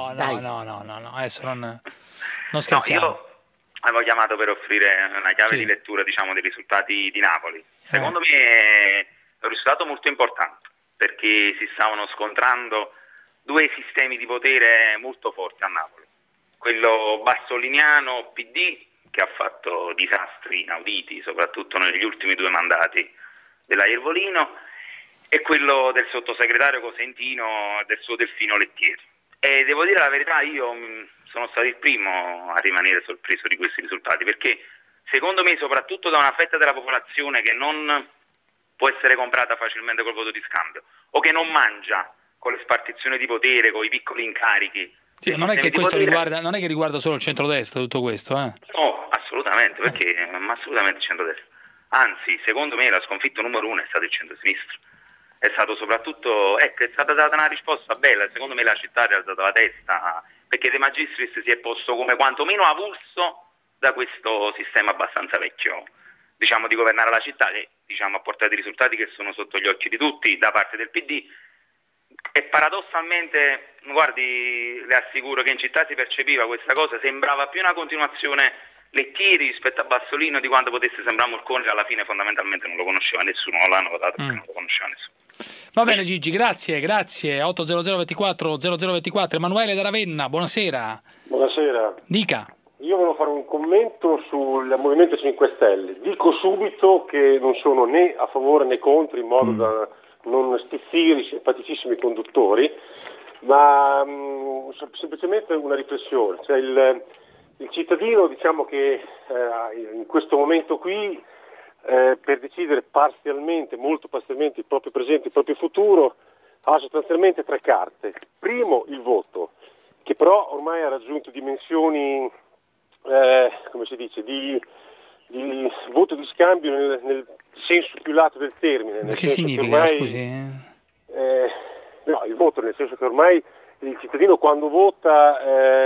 No, adesso non scherziamo. Io avevo chiamato per offrire una chiave di lettura, diciamo, dei risultati di Napoli. Secondo me è un risultato molto importante, perché si stavano scontrando due sistemi di potere molto forti a Napoli. Quello bassoliniano PD, che ha fatto disastri inauditi, soprattutto negli ultimi 2 mandati della Iervolino, e quello del sottosegretario Cosentino e del suo Delfino Lettieri. E devo dire la verità, io sono stato il primo a rimanere sorpreso di questi risultati, perché secondo me, soprattutto da una fetta della popolazione che non può essere comprata facilmente col voto di scambio, o che non mangia con le spartizioni di potere, con i piccoli incarichi. Sì, non è che questo riguarda solo il centrodestra, tutto questo, No, assolutamente, perché assolutamente il centrodestra. Anzi, secondo me la sconfitta numero 1 è stato il centrosinistra. È stato soprattutto, è stata data una risposta bella, secondo me la città ha alzato la testa, perché De Magistris si è posto come quantomeno avulso da questo sistema abbastanza vecchio, diciamo, di governare la città, che diciamo ha portato i risultati che sono sotto gli occhi di tutti da parte del PD. E paradossalmente, guardi, le assicuro che in città si percepiva questa cosa, sembrava più una continuazione Lettieri rispetto a Bassolino di quanto potesse sembrare Morcone, che alla fine fondamentalmente non lo conosceva nessuno, non l'hanno votato perché non lo conosceva nessuno. Va bene Gigi, grazie. 800 24 0024. Emanuele da Ravenna, buonasera. Buonasera. Dica. Io volevo fare un commento sul Movimento 5 Stelle. Dico subito che non sono né a favore né contro, in modo da non stizzire i simpaticissimi conduttori, ma semplicemente una riflessione. Cioè il cittadino, diciamo che in questo momento qui, per decidere molto parzialmente il proprio presente e il proprio futuro, ha sostanzialmente 3 carte. Primo, il voto, che però ormai ha raggiunto dimensioni, come si dice, di voto di scambio nel senso più lato del termine. Ma che significa, scusi? No, il voto nel senso che ormai il cittadino quando vota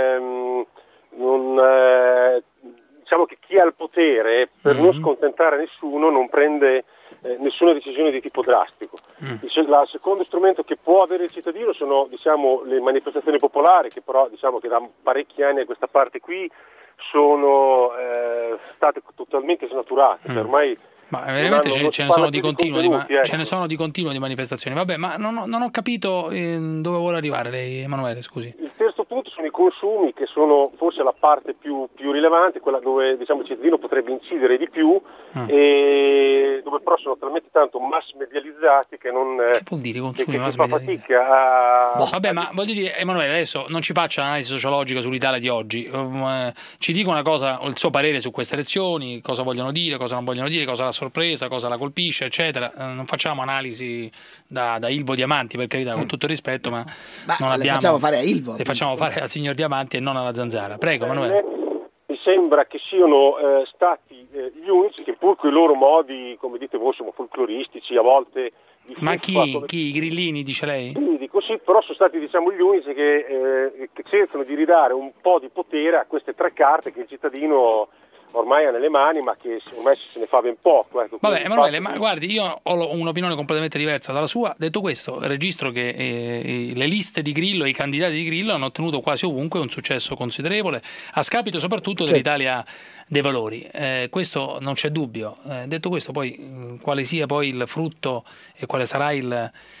diciamo che chi ha il potere, per non scontentare nessuno, non prende nessuna decisione di tipo drastico. Il secondo strumento che può avere il cittadino sono, diciamo, le manifestazioni popolari, che però, diciamo, che da parecchi anni a questa parte qui sono state totalmente snaturate. Ormai ma veramente ce ne sono di continuo di manifestazioni. Vabbè, ma non ho capito dove vuole arrivare lei, Emanuele, scusi. Il terzo punto sono i consumi, che sono forse la parte più rilevante, quella dove, diciamo, il cittadino potrebbe incidere di più, e dove però sono talmente tanto mass medializzati che non che vuol dire consumi mass fa fatica a... Vabbè, ma voglio dire, Emanuele, adesso non ci faccia un'analisi sociologica sull'Italia di oggi, ci dica una cosa, il suo parere su queste elezioni, cosa vogliono dire, cosa non vogliono dire, cosa la sorpresa, cosa la colpisce, eccetera. Non facciamo analisi da Ilvo Diamanti, per carità, con tutto il rispetto, ma non abbiamo... Le facciamo fare a Ilvo. Le facciamo fare al signor Diamanti e non alla Zanzara. Prego, Emanuele. Mi sembra che siano stati gli unici che, pur con i loro modi, come dite voi, sono folcloristici, a volte... Ma chi? I grillini, dice lei? Sì, dico sì, però sono stati, diciamo, gli unici che cercano di ridare un po' di potere a queste 3 carte che il cittadino ormai ha nelle mani, ma che ormai se ne fa ben poco. Ecco. Vabbè, Emanuele, ma guardi, io ho un'opinione completamente diversa dalla sua. Detto questo, registro che le liste di Grillo e i candidati di Grillo hanno ottenuto quasi ovunque un successo considerevole, a scapito soprattutto dell'Italia dei valori. Questo non c'è dubbio. Detto questo, poi quale sia poi il frutto e quale sarà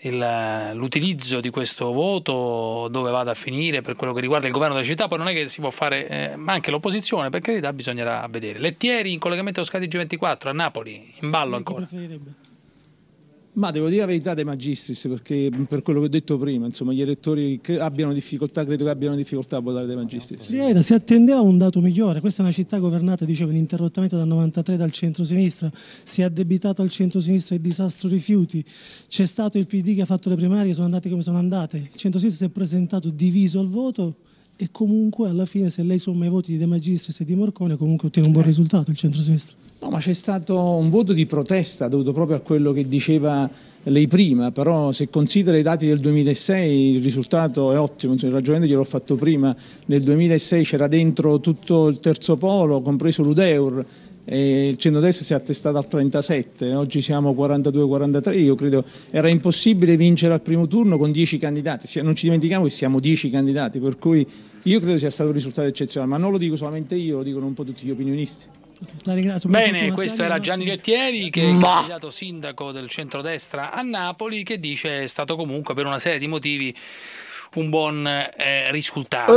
l'utilizzo di questo voto dove vada a finire per quello che riguarda il governo della città. Poi non è che si può fare, ma anche l'opposizione, per carità, bisognerà vedere. Lettieri in collegamento con Sky TG24 a Napoli, in ballo ancora. Ma devo dire la verità dei Magistris, perché per quello che ho detto prima, insomma, gli elettori che abbiano difficoltà, credo che abbiano difficoltà a votare dei Magistris. Si attendeva un dato migliore. Questa è una città governata, dicevo, ininterrottamente dal 93 dal centro-sinistra, si è addebitato al centro-sinistra il disastro rifiuti, c'è stato il PD che ha fatto le primarie, sono andate come sono andate, il centro-sinistra si è presentato diviso al voto e comunque alla fine, se lei somma i voti di De Magistris e di Morcone, comunque ottiene un buon risultato il centro-sinistra. No, ma c'è stato un voto di protesta dovuto proprio a quello che diceva lei prima, però se considera i dati del 2006 il risultato è ottimo, il ragionamento gliel'ho fatto prima, nel 2006 c'era dentro tutto il terzo polo, compreso l'Udeur, e il centrodestra si è attestato al 37, oggi siamo 42-43, io credo era impossibile vincere al primo turno con 10 candidati, non ci dimentichiamo che siamo 10 candidati, per cui io credo sia stato un risultato eccezionale, ma non lo dico solamente io, lo dicono un po' tutti gli opinionisti. La ringrazio. Bene, questo era Gianni Lettieri, che è candidato sindaco del centrodestra a Napoli, che dice è stato comunque per una serie di motivi un buon risultato.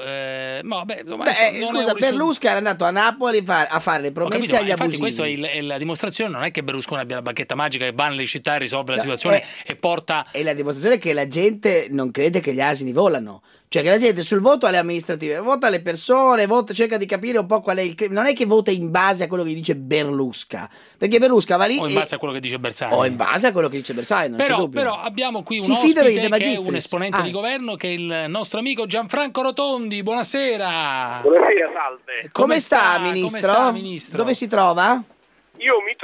Scusa, Berlusconi era andato a Napoli a fare le promesse agli abusivi. Questa è la dimostrazione, non è che Berlusconi abbia la bacchetta magica che bana le città e risolve la situazione e porta... E la dimostrazione è che la gente non crede che gli asini volano. Cioè che la gente sul voto alle amministrative vota le persone, cerca di capire un po' qual è il crimine. Non è che vota in base a quello che dice Berlusca, perché Berlusca va lì o in base a quello che dice Bersani. O in base a quello che dice Bersani, non c'è dubbio. Però abbiamo qui un ospite che è un esponente di governo, che è il nostro amico Gianfranco Rotondi. Buonasera. Buonasera, salve. Come sta, ministro? Dove si trova? Io mi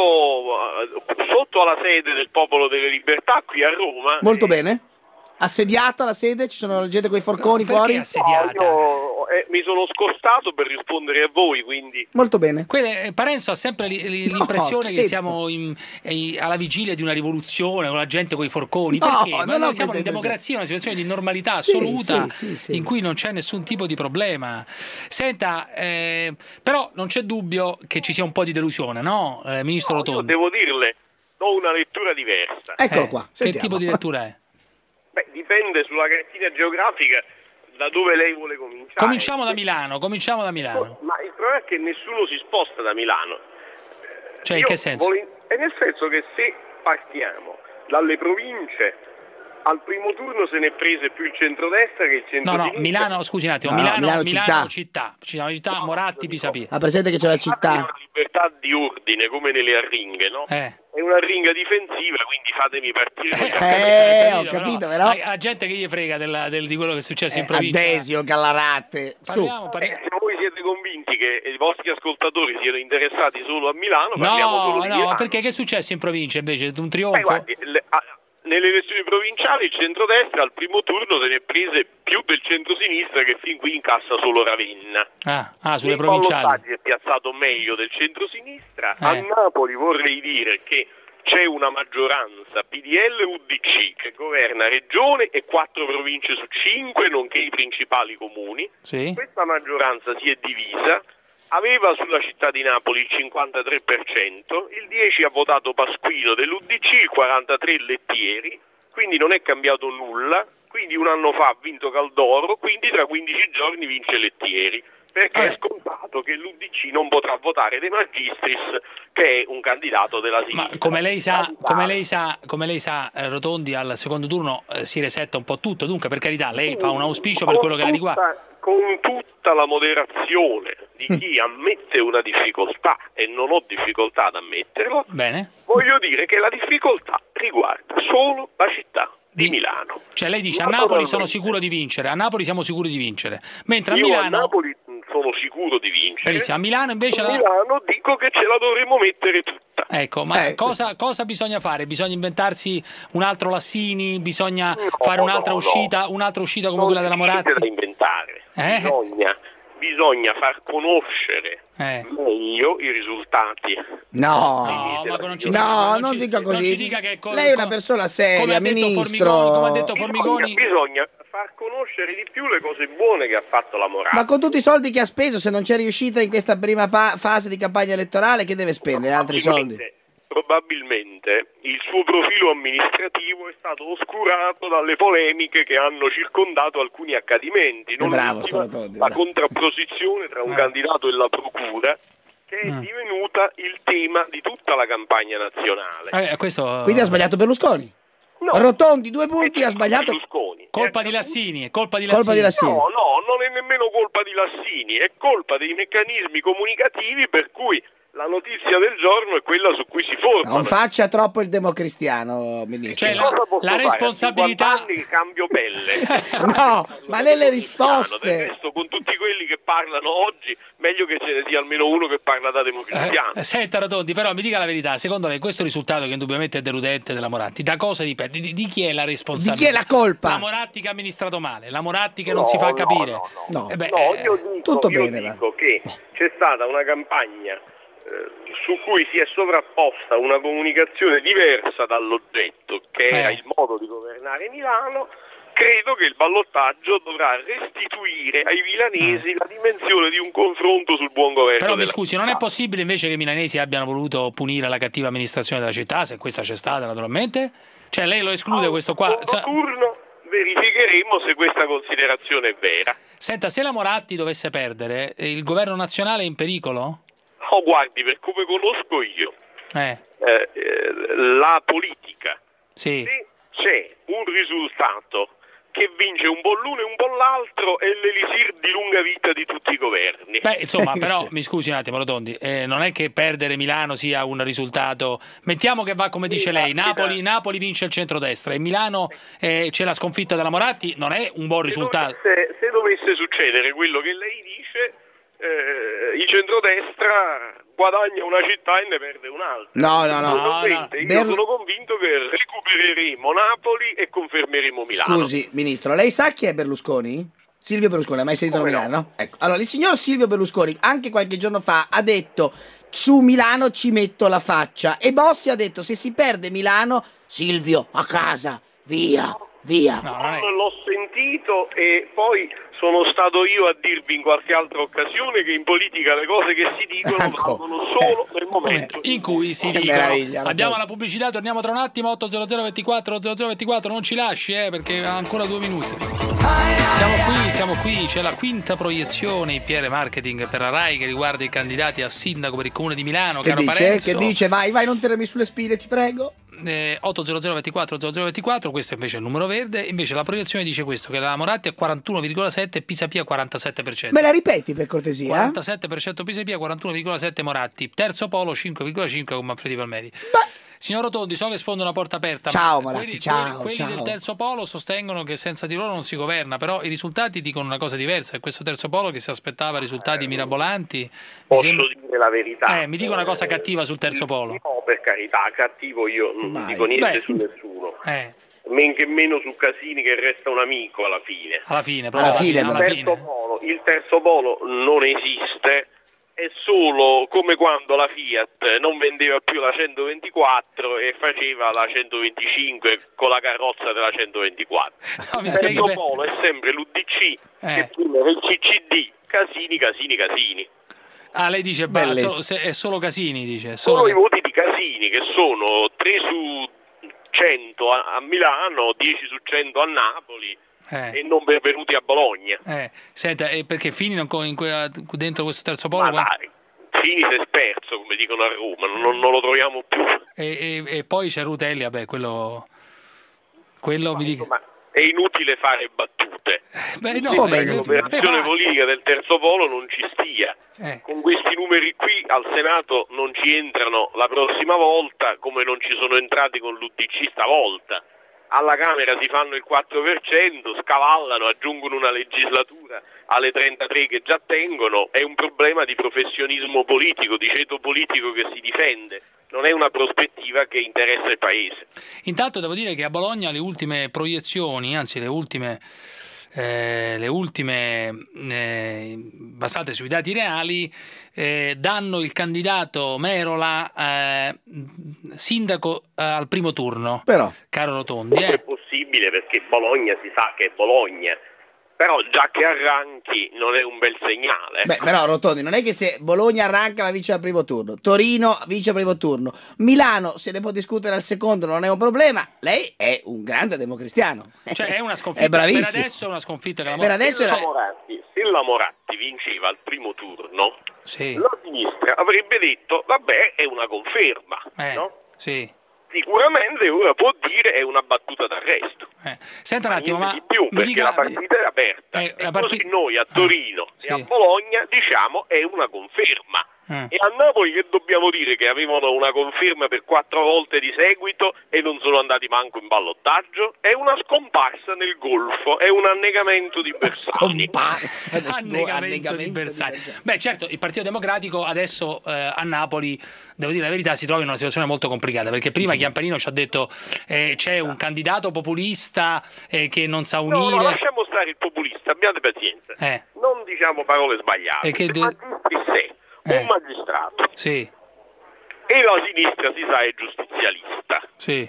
trovo sotto alla sede del Popolo delle Libertà qui a Roma. Molto bene. Assediato alla sede? Ci sono gente con i forconi fuori? Assediata? No, io mi sono scostato per rispondere a voi, quindi... Molto bene. Parenzo ha sempre l'impressione che siamo alla vigilia di una rivoluzione, con la gente con i forconi. Perché? Noi siamo in democrazia, una situazione di normalità assoluta, in cui non c'è nessun tipo di problema. Senta, però non c'è dubbio che ci sia un po' di delusione, no, Ministro Rotondi? Io devo dirle, ho una lettura diversa. Eccolo qua. Che tipo di lettura è? Beh, dipende sulla cartina geografica da dove lei vuole cominciare. Cominciamo da Milano. Ma il problema è che nessuno si sposta da Milano. Cioè, in che senso? Nel senso che se partiamo dalle province, al primo turno se ne è prese più il centrodestra che il centrodestra. No, Milano, scusi un attimo, Milano città. Moratti, Pisapia. Ha presente che c'è la città? È una libertà di ordine, come nelle arringhe, no? È una ringa difensiva, quindi fatemi partire. Ho capito, però. La gente che gli frega di quello che è successo in provincia. Adesio, Gallarate. Se voi siete convinti che i vostri ascoltatori siano interessati solo a Milano, parliamo solo di Milano. No, perché che è successo in provincia invece? Un trionfo? Guardi, nelle elezioni provinciali il centrodestra al primo turno se ne è prese più del centrosinistra, che fin qui incassa solo Ravenna. Sulle provinciali si è piazzato meglio del centrosinistra. A Napoli vorrei dire che c'è una maggioranza PDL UDC che governa regione e 4 province su 5, nonché i principali comuni. Questa maggioranza si è divisa. Aveva sulla città di Napoli il 53%, il 10% ha votato Pasquino dell'UDC, il 43% Lettieri, quindi non è cambiato nulla, quindi un anno fa ha vinto Caldoro, quindi tra 15 giorni vince Lettieri, perché è scontato che l'UDC non potrà votare De Magistris, che è un candidato della sinistra. Ma come lei sa, Rotondi al secondo turno si resetta un po' tutto, dunque per carità lei fa un auspicio per quello che la riguarda. Con tutta la moderazione di chi ammette una difficoltà, e non ho difficoltà ad ammetterlo, voglio dire che la difficoltà riguarda solo la città di Milano. Cioè lei dice a Napoli sono sicuro di vincere, a Napoli siamo sicuri di vincere, mentre a Io Milano... a Napoli sono sicuro di vincere. Benissimo, a Milano invece... Milano dico che ce la dovremmo mettere tutta. Ecco, ma cosa bisogna fare? Bisogna inventarsi un altro Lassini? Bisogna fare un'altra uscita come quella della Moratti? Non c'è da inventare. Bisogna far conoscere meglio i risultati. Non dica così. Non ci dica che lei è una persona seria, ministro. Come ha detto Formigoni. Bisogna far conoscere di più le cose buone che ha fatto la Moratti. Ma con tutti i soldi che ha speso, se non c'è riuscita in questa prima fase di campagna elettorale, che deve spendere altri soldi? probabilmente il suo profilo amministrativo è stato oscurato dalle polemiche che hanno circondato alcuni accadimenti. Non la contrapposizione tra un candidato e la procura, che è divenuta il tema di tutta la campagna nazionale. Quindi ha sbagliato Berlusconi? No. Rotondi, 2 punti, ha sbagliato Berlusconi. Colpa di Lassini, Colpa di Lassini. No, non è nemmeno colpa di Lassini, è colpa dei meccanismi comunicativi per cui la notizia del giorno è quella su cui si forma. Non faccia troppo il democristiano, ministro. Cioè, la responsabilità... anni che cambio pelle. No, ma nelle risposte... Del resto, con tutti quelli che parlano oggi, meglio che ce ne sia almeno uno che parla da democristiano. Senta Rotondi, però mi dica la verità, secondo lei questo risultato che indubbiamente è deludente della Moratti, da cosa dipende? Di chi è la responsabilità? Di chi è la colpa? La Moratti che ha amministrato male, la Moratti che non si fa capire. No, io dico che c'è stata una campagna su cui si è sovrapposta una comunicazione diversa dall'oggetto, che era il modo di governare Milano. Credo che il ballottaggio dovrà restituire ai milanesi la dimensione di un confronto sul buon governo. Però mi scusi, non è possibile invece che i milanesi abbiano voluto punire la cattiva amministrazione della città, se questa c'è stata naturalmente? Cioè lei lo esclude questo qua? Turno verificheremo se questa considerazione è vera. Senta, se la Moratti dovesse perdere, il governo nazionale è in pericolo? Oh, guardi, per come conosco io la politica, se c'è un risultato che vince un po' l'uno e un po' l'altro, è l'elisir di lunga vita di tutti i governi. Beh, insomma, però mi scusi un attimo, Rotondi, non è che perdere Milano sia un risultato. Mettiamo che va come dice lei, Napoli vince il centrodestra e Milano c'è la sconfitta della Moratti, non è un buon risultato. Se dovesse succedere quello che lei dice, il centrodestra guadagna una città e ne perde un'altra. No. Io sono convinto che recupereremo Napoli e confermeremo Milano. Scusi, ministro, lei sa chi è Berlusconi? Silvio Berlusconi, ha mai sentito nominare, no? Ecco. Allora, il signor Silvio Berlusconi, anche qualche giorno fa, ha detto: su Milano ci metto la faccia. E Bossi ha detto: se si perde Milano, Silvio, a casa, via. Non l'ho sentito e poi sono stato io a dirvi in qualche altra occasione che in politica le cose che si dicono valgono solo nel momento in cui si dicono. Andiamo alla pubblicità, torniamo tra un attimo. 80024 non ci lasci perché ha ancora 2 minuti. Siamo qui, c'è la quinta proiezione in PR Marketing per la Rai che riguarda i candidati a sindaco per il comune di Milano. Che dice? Vai, non tenermi sulle spine, ti prego. 80024, questo invece è il numero verde. Invece la proiezione dice questo, che la Moratti è 41,7 e Pisapia 47%. Me la ripeti per cortesia? 47% Pisapia, 41,7 Moratti. Terzo polo 5,5 con Manfredi Palmeri. Signor Rotondi, so che sfondo una porta aperta. Ciao Moratti, quelli del terzo polo sostengono che senza di loro non si governa, però i risultati dicono una cosa diversa. È questo terzo polo che si aspettava risultati mirabolanti. Posso dire la verità? Mi dica una cosa cattiva sul terzo polo. No, per carità, cattivo io non dico niente su nessuno. Men che meno su Casini, che resta un amico alla fine. Il terzo polo non esiste. È solo come quando la Fiat non vendeva più la 124 e faceva la 125 con la carrozza della 124. Il terzo polo è sempre l'UDC che prima era il CCD. Casini. Lei dice è solo Casini, dice. Sono i voti di Casini, che sono 3 su 100 a Milano, 10 su 100 a Napoli. E non benvenuti a Bologna. Senta, perché Fini dentro questo terzo polo? Fini si è sperso, come dicono a Roma, non lo troviamo più. E poi c'è Rutelli, quello mi dica. Ma è inutile fare battute. L'operazione politica del terzo polo non ci stia. Con questi numeri qui al Senato non ci entrano la prossima volta, come non ci sono entrati con l'UDC stavolta. Alla Camera si fanno il 4%, scavallano, aggiungono una legislatura alle 33 che già tengono. È un problema di professionismo politico, di ceto politico che si difende. Non è una prospettiva che interessa il Paese. Intanto devo dire che a Bologna le ultime proiezioni, anzi le ultime basate sui dati reali, danno il candidato Merola sindaco al primo turno. Però, caro Rotondi, è possibile, perché Bologna si sa che è Bologna. Però già che arranchi non è un bel segnale. Beh, però Rotondi, non è che se Bologna arranca va vince al primo turno, Torino vince al primo turno, Milano se ne può discutere al secondo, non è un problema. Lei è un grande democristiano. Cioè è una sconfitta. È bravissimo. Per adesso è una sconfitta della Per adesso se la Moratti vinceva al primo turno, sì, la sinistra avrebbe detto vabbè, è una conferma, no? Sì. Sicuramente ora può dire è una battuta d'arresto. Senta un attimo, ma di più, perché la partita è aperta. E così noi a Torino e a Bologna diciamo è una conferma. E a Napoli che dobbiamo dire? Che avevano una conferma per 4 volte di seguito e non sono andati manco in ballottaggio? È una scomparsa nel golfo, è un annegamento di Bersani. Annegamento di Bersani. Beh, certo, il Partito Democratico adesso a Napoli, devo dire la verità, si trova in una situazione molto complicata, perché prima Chiamparino ci ha detto c'è un candidato populista che non sa unire. No, lasciamo stare il populista, abbiate pazienza. Non diciamo parole sbagliate. Un magistrato. Sì. E la sinistra, si sa, è giustizialista. Sì.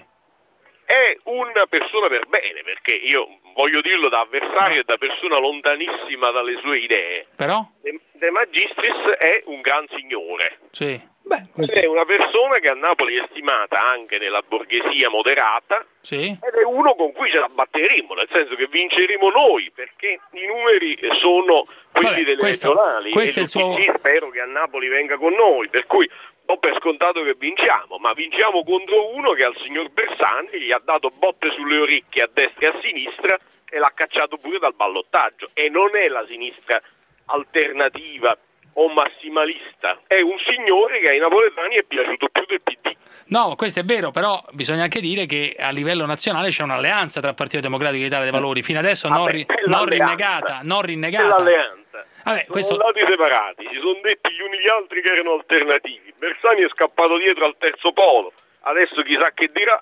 È una persona per bene, perché io voglio dirlo da avversario e da persona lontanissima dalle sue idee. Però? De Magistris è un gran signore. Sì. È una persona che a Napoli è stimata anche nella borghesia moderata, ed è uno con cui ce la batteremo, nel senso che vinceremo noi, perché i numeri sono quelli delle regionali questo e è il suo... spero che a Napoli venga con noi, per cui ho per scontato che vinciamo, ma vinciamo contro uno che al signor Bersani gli ha dato botte sulle orecchie a destra e a sinistra e l'ha cacciato pure dal ballottaggio, e non è la sinistra alternativa o massimalista, è un signore che ai napoletani è piaciuto più del PD. No, questo è vero, però bisogna anche dire che a livello nazionale c'è un'alleanza tra il Partito Democratico e l'Italia dei Valori, fino adesso non rinnegata. L'alleanza. Sono andati separati, si sono detti gli uni gli altri che erano alternativi. Bersani è scappato dietro al terzo polo, adesso chissà che dirà.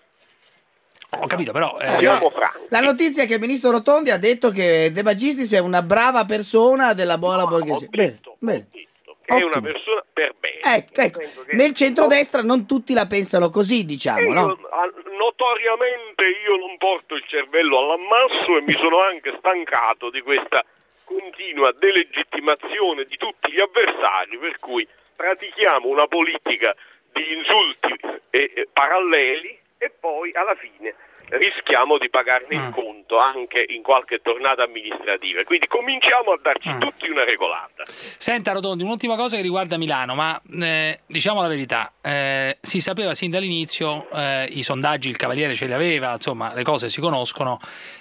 Ho capito, però la notizia è che il ministro Rotondi ha detto che De Magistris è una brava persona della buona borghesia. Bene. È una persona per bene. Ecco. Nel centrodestra non tutti la pensano così, diciamo, no? Notoriamente io non porto il cervello all'ammasso e mi sono anche stancato di questa continua delegittimazione di tutti gli avversari, per cui pratichiamo una politica di insulti paralleli e poi alla fine rischiamo di pagarne il conto anche in qualche tornata amministrativa, quindi cominciamo a darci tutti una regolata. Senta Rotondi, un'ultima cosa che riguarda Milano, ma diciamo la verità, si sapeva sin dall'inizio, i sondaggi il Cavaliere ce li aveva, insomma le cose si conoscono,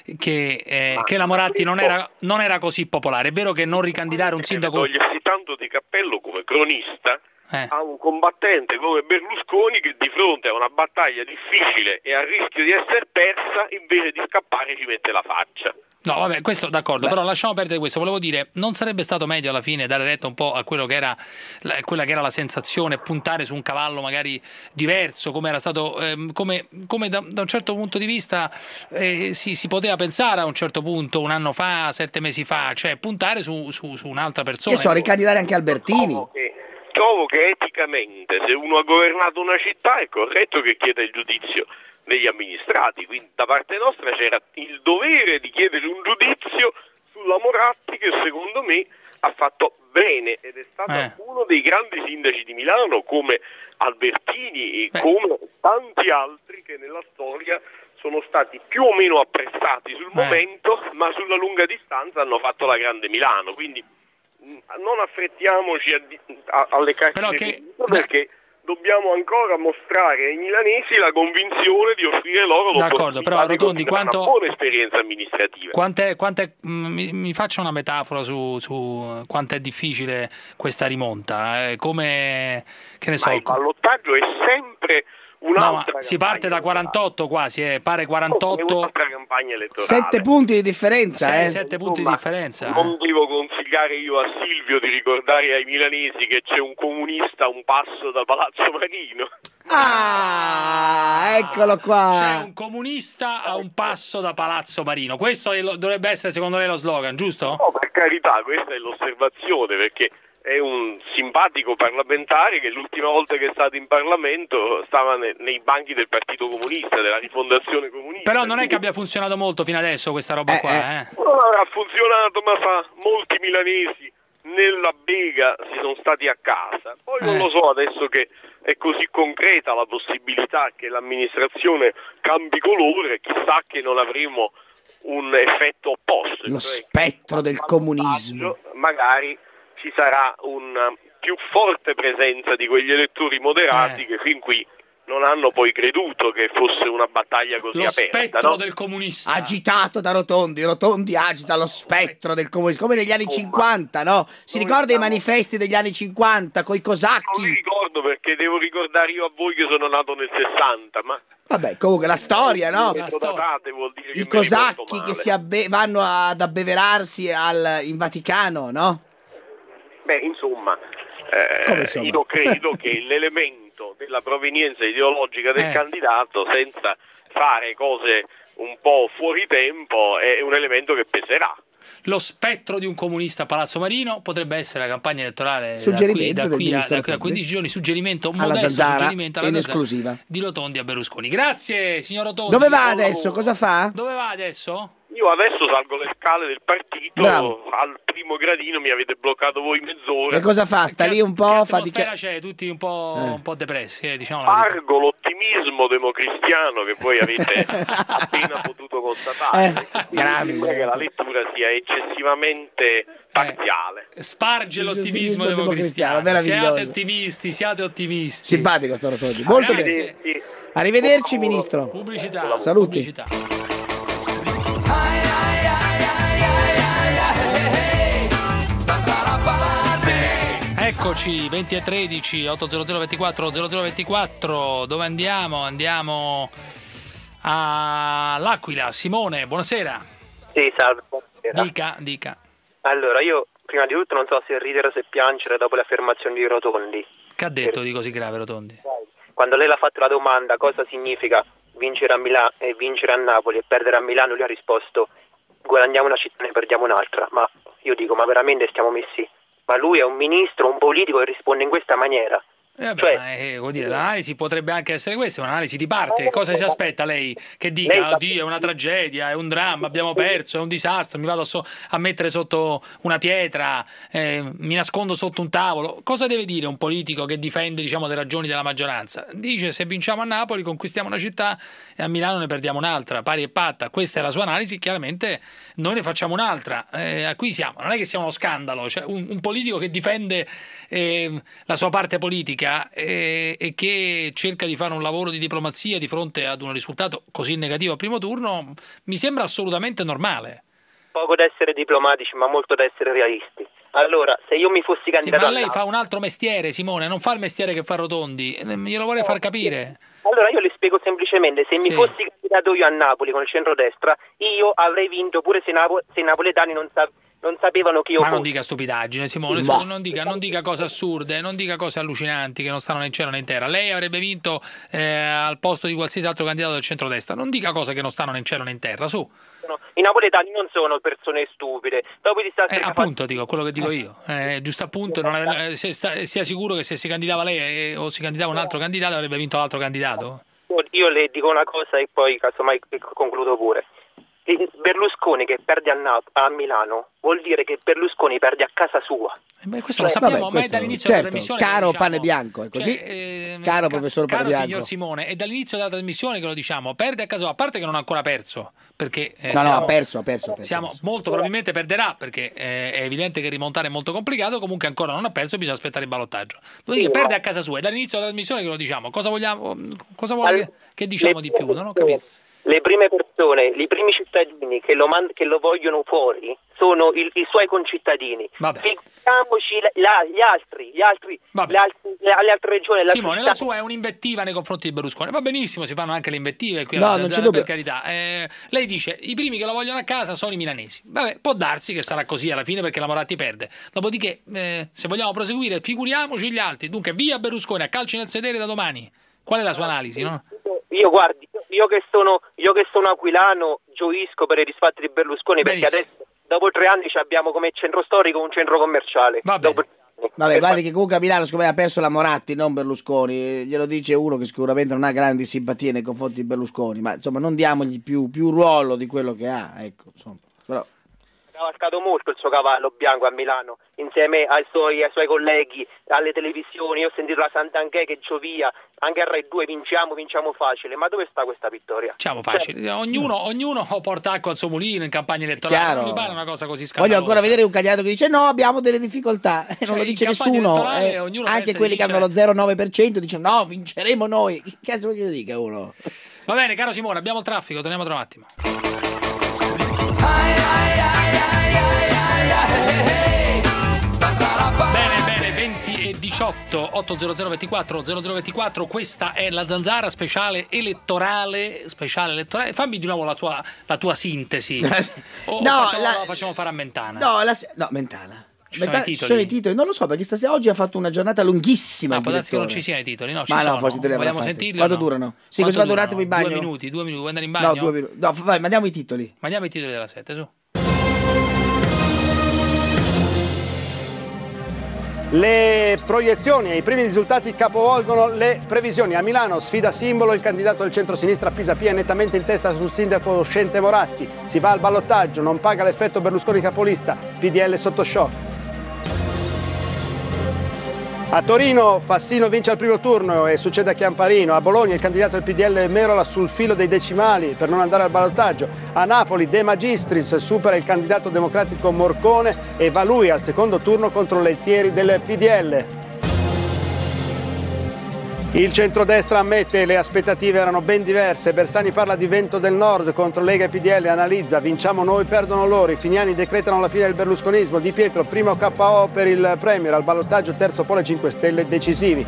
che la Moratti non era così popolare. È vero che non ricandidare un sindaco... Togliersi tanto di cappello come cronista a un combattente come Berlusconi che di fronte a una battaglia difficile e a rischio di essere persa, invece di scappare ci mette la faccia. No, vabbè, questo d'accordo, però lasciamo perdere questo. Volevo dire, non sarebbe stato meglio alla fine dare retta un po' a quello che era quella che era la sensazione, puntare su un cavallo magari diverso, come era stato, come da un certo punto di vista si poteva pensare a un certo punto, un anno fa, 7 mesi fa, cioè puntare su un'altra persona. Che so, ricandidare anche Albertini. Trovo che eticamente, se uno ha governato una città, è corretto che chieda il giudizio degli amministrati, quindi da parte nostra c'era il dovere di chiedere un giudizio sulla Moratti, che secondo me ha fatto bene ed è stato uno dei grandi sindaci di Milano, come Albertini e come tanti altri che nella storia sono stati più o meno apprezzati sul momento, ma sulla lunga distanza hanno fatto la grande Milano, quindi non affrettiamoci alle carte perché dobbiamo ancora mostrare ai milanesi la convinzione di offrire loro l'opportunità di una buona esperienza amministrativa. Mi faccia una metafora su quanto è difficile questa rimonta, come, che ne so, il ballottaggio è sempre un'altra si parte da 48 quasi, pare 48. Un'altra campagna elettorale. 7 punti di differenza, 7 punti di differenza. Non devo consigliare io a Silvio di ricordare ai milanesi che c'è un comunista a un passo da Palazzo Marino. Eccolo qua. C'è un comunista a un passo da Palazzo Marino. Questo dovrebbe essere secondo lei lo slogan, giusto? No, per carità, questa è l'osservazione, perché è un simpatico parlamentare che l'ultima volta che è stato in Parlamento stava nei banchi del Partito Comunista, della Rifondazione Comunista. Però non è che abbia funzionato molto fino adesso questa roba qua. Ha funzionato, ma molti milanesi nella bega si sono stati a casa. Poi non lo so, adesso che è così concreta la possibilità che l'amministrazione cambi colore, chissà che non avremo un effetto opposto. Lo spettro del comunismo. Magari ci sarà una più forte presenza di quegli elettori moderati che fin qui non hanno poi creduto che fosse una battaglia così lo aperta. Lo spettro del comunista. Agitato da Rotondi. Rotondi agita lo spettro del comunismo, come negli anni 50, no? Si ricorda i manifesti degli anni 50 coi cosacchi? Non mi ricordo, perché devo ricordare io a voi che sono nato nel 60, ma... Vabbè, comunque la storia, no? Vuol dire I cosacchi che vanno ad abbeverarsi in Vaticano, no? Beh, insomma, io credo che l'elemento della provenienza ideologica del candidato, senza fare cose un po' fuori tempo, è un elemento che peserà. Lo spettro di un comunista a Palazzo Marino potrebbe essere la campagna elettorale suggerimento da qui a 15 giorni, suggerimento alla modesto, Zanzara, suggerimento alla in esclusiva di Rotondi a Berlusconi. Grazie signor Rotondi. Dove va adesso? Cosa fa? Dove va adesso? Io adesso salgo le scale del partito. Bravo. Al primo gradino mi avete bloccato voi mezz'ora. E cosa fa? Sta lì un po'? C'è tutti un po' depressi, diciamo. Pargo l'ottimismo democristiano che voi avete appena potuto constatare. Sembra che la lettura sia eccessivamente parziale. Sparge l'ottimismo democristiano. Siate ottimisti. Simpatico sto Rotondi. Molto bene. Arrivederci, ministro. Pubblicità. Saluti. Pubblicità. Eccoci, 20 e 13, 800 24 0024. Dove andiamo? Andiamo all'Aquila. Simone, buonasera. Sì, salve. Buonasera. Dica. Allora, io prima di tutto non so se ridere o se piangere dopo le affermazioni di Rotondi. Che ha detto di così grave Rotondi? Quando lei l'ha fatto la domanda cosa significa vincere a Milano e vincere a Napoli e perdere a Milano, lui ha risposto guadagniamo una città e ne perdiamo un'altra. Ma io dico, ma veramente stiamo messi? Ma lui è un ministro, un politico che risponde in questa maniera. Vuol dire, l'analisi potrebbe anche essere questa, un'analisi di parte. Cosa si aspetta lei? Che dica, oddio, è una tragedia, è un dramma, abbiamo perso, è un disastro, mi vado a mettere sotto una pietra, mi nascondo sotto un tavolo. Cosa deve dire un politico che difende, diciamo, le ragioni della maggioranza? Dice, se vinciamo a Napoli conquistiamo una città e a Milano ne perdiamo un'altra, pari e patta. Questa è la sua analisi, chiaramente noi ne facciamo un'altra. Qui siamo, non è che sia uno scandalo, cioè un politico che difende la sua parte politica e che cerca di fare un lavoro di diplomazia di fronte ad un risultato così negativo al primo turno mi sembra assolutamente normale. Poco da essere diplomatici, ma molto da essere realisti. Allora, se io mi fossi candidato... ma lei fa un altro mestiere, Simone, non fa il mestiere che fa Rotondi, glielo vorrei far capire. Allora io le spiego semplicemente, se mi fossi candidato io a Napoli con il centrodestra, io avrei vinto pure se i napoletani non sapevano che io Ma non dica stupidaggine, Simone, non dica cose assurde, non dica cose allucinanti che non stanno né in cielo né in terra. Lei avrebbe vinto al posto di qualsiasi altro candidato del centrodestra. Non dica cose che non stanno né in cielo né in terra, su. I napoletani non sono persone stupide. Dopo appunto, dico quello che dico io. Giusto appunto, sia sicuro che se si candidava lei o si candidava un altro candidato avrebbe vinto l'altro candidato. Io le dico una cosa e poi casomai concludo pure. Berlusconi che perde a Milano vuol dire che Berlusconi perde a casa sua. Questo lo sappiamo, ma è dall'inizio della trasmissione. Caro diciamo, Pane Bianco, è così? Caro professor Pane Bianco. Signor Simone, è dall'inizio della trasmissione che lo diciamo, perde a casa sua, a parte che non ha ancora perso, perché ha perso. Molto probabilmente perderà, perché è evidente che rimontare è molto complicato, comunque ancora non ha perso, bisogna aspettare il ballottaggio. Dopodiché perde a casa sua, è dall'inizio della trasmissione che lo diciamo. Cosa vuole che diciamo di più? Non ho capito. Le prime persone, i primi cittadini che lo vogliono fuori sono i suoi concittadini. Figuriamoci le altre regioni. Simone, la sua è un'invettiva nei confronti di Berlusconi. Va benissimo, si fanno anche le invettive qui non c'è dubbio, per carità. Lei dice i primi che lo vogliono a casa sono i milanesi. Vabbè, può darsi che sarà così alla fine perché la Moratti perde. Dopodiché, se vogliamo proseguire, figuriamoci gli altri. Dunque, via Berlusconi, a calci nel sedere da domani. Qual è la sua analisi, no? Io guardi, io che sono aquilano gioisco per i risfatti di Berlusconi. Benissimo. Perché adesso dopo 3 anni abbiamo come centro storico un centro commerciale. Vabbè, guardi che comunque a Milano siccome ha perso la Moratti, non Berlusconi, glielo dice uno che sicuramente non ha grandi simpatie nei confronti di Berlusconi, ma insomma non diamogli più ruolo di quello che ha, ecco, insomma. Però ha cavalcato molto il suo cavallo bianco a Milano insieme ai suoi colleghi alle televisioni. Io ho sentito la Santanchè che giovia anche a Rai 2, vinciamo facile, ma dove sta questa vittoria? Vinciamo facile, ognuno porta acqua al suo mulino in campagna elettorale. Chiaro. Non mi pare una cosa così scandalosa. Voglio ancora vedere un candidato che dice no, abbiamo delle difficoltà, non lo dice nessuno, anche quelli che hanno lo 0,9% dicono no, vinceremo noi. Che cazzo vuoi che dica uno? Va bene, caro Simone, abbiamo il traffico, torniamo tra un attimo. Bene, 20 e 18 800 24 0024, questa è la Zanzara speciale elettorale. Fammi di nuovo la tua sintesi. Facciamo fare a Mentana. No, Mentana. Ci sono i titoli, non lo so perché stasera oggi ha fatto una giornata lunghissima. Può darsi che non ci siano i titoli, no? Forse vogliamo sentirli? Quanto durano? Sì, così vado un attimo in bagno. 2 minuti, vuoi andare in bagno? No, 2 minuti. No, vai, mandiamo i titoli. Mandiamo i titoli della 7, su. Le proiezioni e i primi risultati capovolgono le previsioni. A Milano sfida simbolo, il candidato del centro-sinistra Pisapia è nettamente in testa sul sindaco uscente Moratti. Si va al ballottaggio, non paga l'effetto Berlusconi capolista, PDL sotto shock. A Torino Fassino vince al primo turno e succede a Chiamparino. A Bologna il candidato del PDL Merola sul filo dei decimali per non andare al ballottaggio. A Napoli De Magistris supera il candidato democratico Morcone e va lui al secondo turno contro Lettieri del PDL. Il centrodestra ammette le aspettative erano ben diverse. Bersani parla di vento del nord contro Lega e PDL, analizza vinciamo noi, perdono loro. I finiani decretano la fine del berlusconismo. Di Pietro primo KO per il Premier, al ballottaggio terzo pole 5 Stelle decisivi.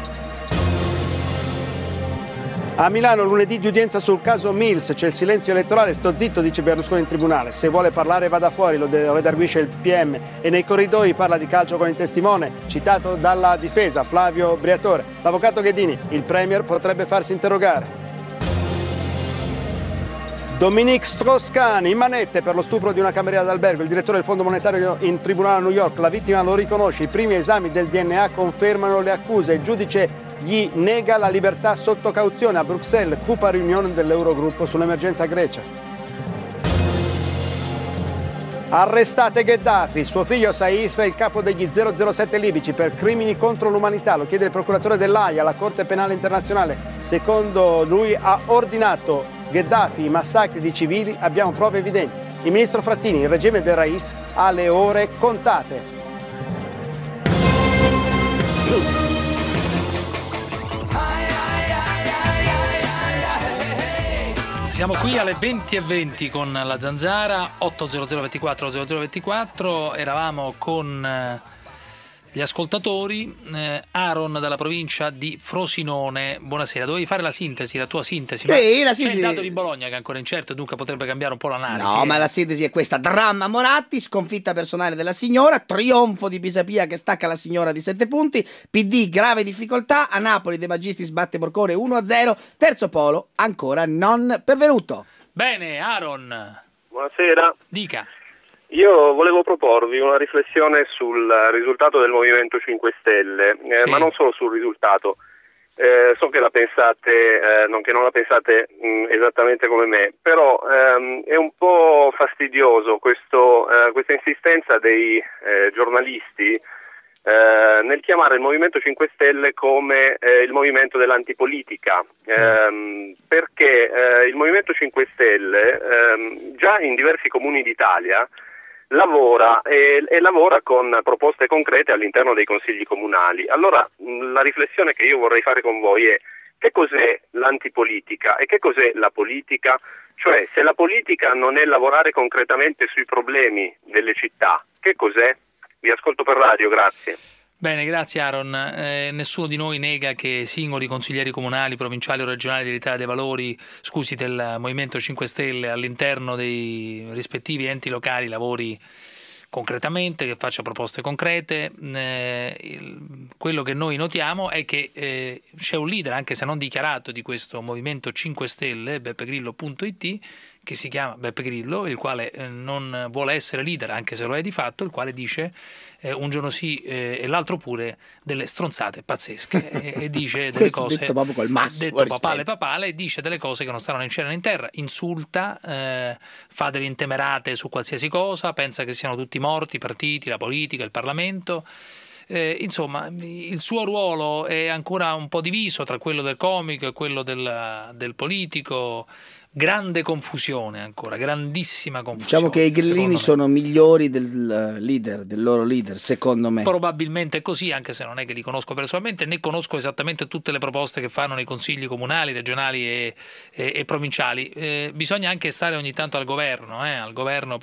A Milano lunedì di udienza sul caso Mills, c'è il silenzio elettorale, sto zitto dice Berlusconi in tribunale, se vuole parlare vada fuori, lo redarguisce il PM e nei corridoi parla di calcio con il testimone, citato dalla difesa Flavio Briatore. L'avvocato Ghedini, il Premier potrebbe farsi interrogare. Dominique Strauss-Kahn in manette per lo stupro di una cameriera d'albergo, il direttore del Fondo Monetario in tribunale a New York, la vittima lo riconosce, i primi esami del DNA confermano le accuse, il giudice gli nega la libertà sotto cauzione. A Bruxelles, cupa riunione dell'Eurogruppo sull'emergenza Grecia. Arrestate Gheddafi, suo figlio Saif è il capo degli 007 libici per crimini contro l'umanità, lo chiede il procuratore dell'Aia alla Corte Penale Internazionale. Secondo lui ha ordinato Gheddafi i massacri di civili, abbiamo prove evidenti. Il ministro Frattini, il regime del Rais ha le ore contate. Siamo qui alle 20:20 con la Zanzara, 800 24 0024, eravamo con gli ascoltatori. Aaron dalla provincia di Frosinone, buonasera, dovevi fare la sintesi, la tua sintesi, ma sì, la c'è il dato di Bologna che è ancora incerto, dunque potrebbe cambiare un po' l'analisi. No, ma la sintesi è questa: dramma Moratti, sconfitta personale della signora, trionfo di Pisapia che stacca la signora di 7 punti, PD grave difficoltà, a Napoli De Magistris batte Morcone 1-0, terzo polo ancora non pervenuto. Bene, Aaron. Buonasera. Dica. Io volevo proporvi una riflessione sul risultato del Movimento 5 Stelle, sì. Ma non solo sul risultato. So che la pensate, che non la pensate esattamente come me, però è un po' fastidioso questa insistenza dei giornalisti nel chiamare il Movimento 5 Stelle come il movimento dell'antipolitica, perché il Movimento 5 Stelle già in diversi comuni d'Italia lavora e lavora con proposte concrete all'interno dei consigli comunali. Allora la riflessione che io vorrei fare con voi è: che cos'è l'antipolitica e che cos'è la politica? Cioè, se la politica non è lavorare concretamente sui problemi delle città, che cos'è? Vi ascolto per radio, grazie. Bene, grazie Aaron. Nessuno di noi nega che singoli consiglieri comunali, provinciali o regionali dell'Italia dei Valori, del Movimento 5 Stelle all'interno dei rispettivi enti locali lavori concretamente, che faccia proposte concrete. Quello che noi notiamo è che c'è un leader, anche se non dichiarato, di questo Movimento 5 Stelle, beppegrillo.it, che si chiama Beppe Grillo, il quale non vuole essere leader, anche se lo è di fatto, il quale dice un giorno sì e l'altro pure delle stronzate pazzesche e dice delle cose detto proprio col massimo detto papale, dice delle cose che non stanno né in cielo né in terra, insulta, fa delle intemerate su qualsiasi cosa, pensa che siano tutti morti, i partiti, la politica, il Parlamento. Insomma, il suo ruolo è ancora un po' diviso tra quello del comico e quello del politico. Grande confusione ancora, grandissima confusione. Diciamo che i grillini sono migliori del loro leader, secondo me. Probabilmente è così, anche se non è che li conosco personalmente, né conosco esattamente tutte le proposte che fanno nei consigli comunali, regionali e provinciali. Bisogna anche stare ogni tanto al governo